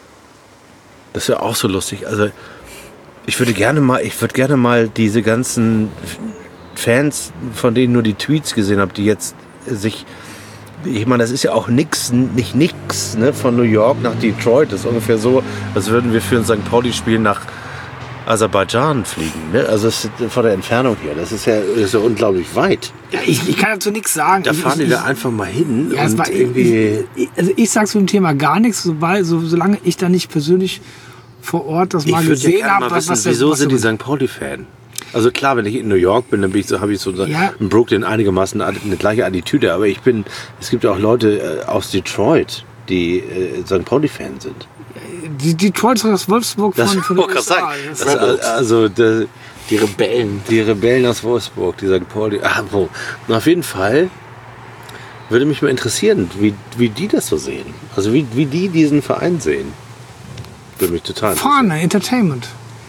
Das wäre auch so lustig. Also ich würde gerne mal, ich würde gerne mal diese ganzen Fans, von denen nur die Tweets gesehen habe, die jetzt sich, ich meine, das ist ja auch nix, nicht nix, ne? Von New York nach Detroit. Das ist ungefähr so, als würden wir für ein Sankt Pauli-Spiel nach Aserbaidschan fliegen. Ne? Also das ist von der Entfernung hier. Das ist ja, das ist ja unglaublich weit. Ja, ich, ich kann dazu nichts sagen. Da ich, fahren ich, die da einfach mal hin Ja, es und war, irgendwie. ich, ich, also ich sage zu dem Thema gar nichts, sobald, so, solange ich da nicht persönlich vor Ort das Ich mal würde ja gesehen gerne habe. mal wissen, wieso sind die Sankt Pauli-Fan? Also klar, wenn ich in New York bin, dann bin ich so, habe ich so Ja. in Brooklyn einigermaßen eine gleiche Attitüde. Aber ich bin, es gibt ja auch Leute äh, aus Detroit, die äh, Sankt Pauli-Fan sind. Die Detroit ist das Wolfsburg von, Das von wollte den ich gerade U S A. sagen. Das Das, ist- ist also der, Die Rebellen. die Rebellen aus Wolfsburg, die Sankt Pauli. Ah, wo. Und auf jeden Fall würde mich mal interessieren, wie, wie die das so sehen. Also wie, wie die diesen Verein sehen. Würde mich total interessieren. Fahne, Entertainment.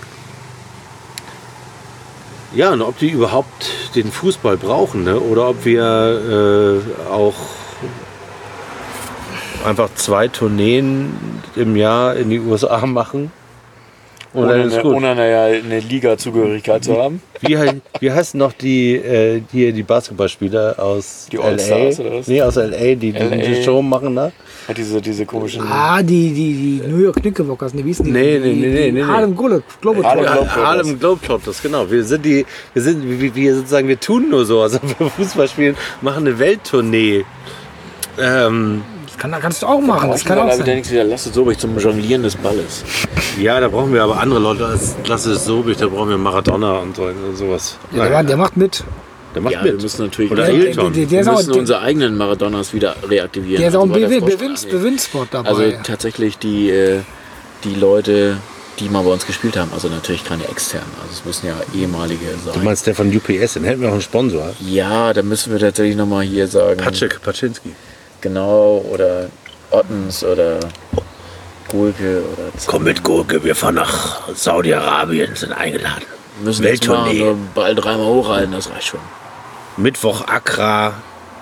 Ja, und ob die überhaupt den Fußball brauchen, ne? Oder ob wir äh, auch einfach zwei Tourneen im Jahr in die U S A machen. Und dann Ohne, ist eine, gut. ohne eine, eine Liga-Zugehörigkeit zu haben. Wie, hei- wie heißen noch die, äh, die, die Basketballspieler aus Die L A? All-Stars oder was? Nee, aus L A, die, die L A. die Show machen da. Hat diese, diese komischen. Ah, die, die, die New York Knickerbockers, ne, wie hießen die? Nee, die, nee, nee, nee, die nee, nee. Harlem Globe- Globetrotters. Harlem Ja, Globetrotters. Harlem Globetrotters, genau. Wir sind die, wir sind, wir, wir sozusagen, wir tun nur so, als ob wir Fußball spielen, machen eine Welttournee. Ähm, Das kann, kannst du auch machen, das Ich kann auch wieder sein. nichts wieder Lasse Sobich zum Jonglieren des Balles. ja, da brauchen wir aber andere Leute als Lasse Sobich, da brauchen wir Maradona und so, und sowas. Ja, der, der macht mit. Der macht Ja, wir mit. müssen natürlich Oder Der- Ailton. der- der- wir ist auch- müssen der- unsere eigenen Maradonas wieder reaktivieren. Der ist auch ein Also bei der Bewin- Vorstellung- Bewinns- Bewinnspot dabei. Also tatsächlich die, äh, die Leute, die mal bei uns gespielt haben, also natürlich keine externen, also es müssen ja ehemalige Du sein. meinst der von U P S, den hätten wir auch einen Sponsor. Ja, da müssen wir tatsächlich nochmal hier sagen, Patschek, Paczynski. genau, oder Ottens oder Gulke oder Komm mit, Gurke, wir fahren nach Saudi-Arabien, sind eingeladen. müssen jetzt mal Welttournee. nur Ball dreimal hochhalten, das reicht schon. Mittwoch Accra,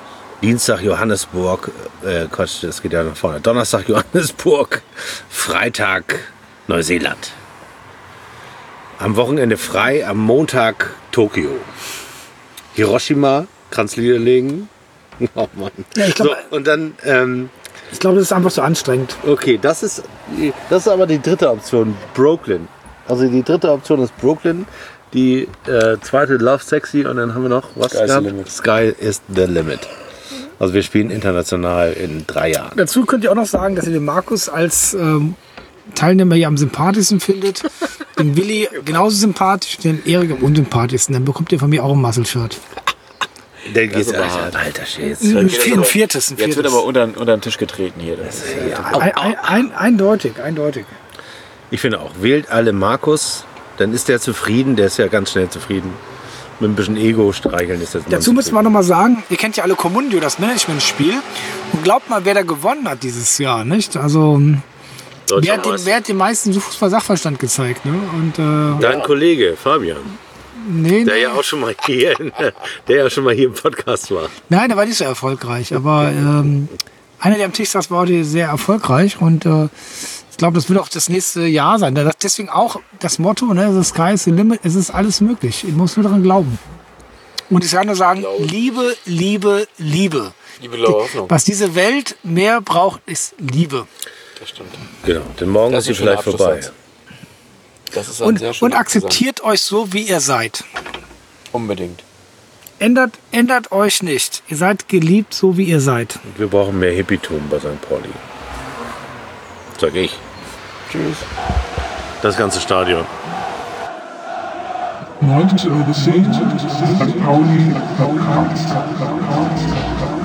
Dienstag Johannesburg, äh, Quatsch, das geht ja nach vorne. Donnerstag Johannesburg, Freitag Neuseeland. Am Wochenende frei, am Montag Tokio. Hiroshima, kannst Lieder legen. Oh Mann. Ja, ich glaube, so, und dann, ähm, ich glaube, das ist einfach so anstrengend. okay, das ist, das ist aber die dritte Option, Brooklyn. Also die dritte Option ist Brooklyn. Die äh, zweite Love Sexy und dann haben wir noch was Sky is the gehabt? limit. Sky is the limit. Also wir spielen international in drei Jahren. Dazu könnt ihr auch noch sagen, dass ihr den Markus als ähm, Teilnehmer hier am sympathischsten findet. Den Willi genauso sympathisch, den Erik am unsympathischsten. Dann bekommt ihr von mir auch ein Muscle-Shirt. Der geht ist aber alter, hart. alter Schätz. Ein, vier, ein viertes. Ein Jetzt viertes. wird aber unter, unter den Tisch getreten hier. Das ist, ein, ein, ein, eindeutig, eindeutig. Ich finde auch, wählt alle Markus, dann ist der zufrieden, der ist ja ganz schnell zufrieden. Mit ein bisschen Ego streicheln ist das. Dazu müssen wir noch mal sagen, ihr kennt ja alle Communio, das Management-Spiel. Und glaubt mal, wer da gewonnen hat dieses Jahr, nicht? Also, wer hat, den, wer hat den meisten Fußball-Sachverstand gezeigt, ne? Und, äh, Dein Kollege Fabian, nee, der nee. ja auch schon mal hier, der ja schon mal hier im Podcast war. Nein, der war nicht so erfolgreich. Aber ähm, einer, der am Tisch saß, war heute sehr erfolgreich. Und äh, ich glaube, das wird auch das nächste Jahr sein. Das, deswegen auch das Motto, ne, the sky is the limit, es ist alles möglich. Ich muss nur daran glauben. Und ich kann nur sagen, Liebe, Liebe, Liebe. Liebe, blaue Hoffnung. Was diese Welt mehr braucht, ist Liebe. Das stimmt. Genau, denn morgen Das ist sie ist ein schöner vielleicht vorbei. Abschlusssatz. Das ist ein Und, sehr schöner und akzeptiert euch so, wie ihr seid. Abschlusssatz. Unbedingt. Ändert, ändert euch nicht. Ihr seid geliebt, so wie ihr seid. Wir brauchen mehr Hippietum bei Sankt Pauli. Sag ich. Tschüss. Das ganze Stadion. neunte, zehnte Sankt Pauli Podcast.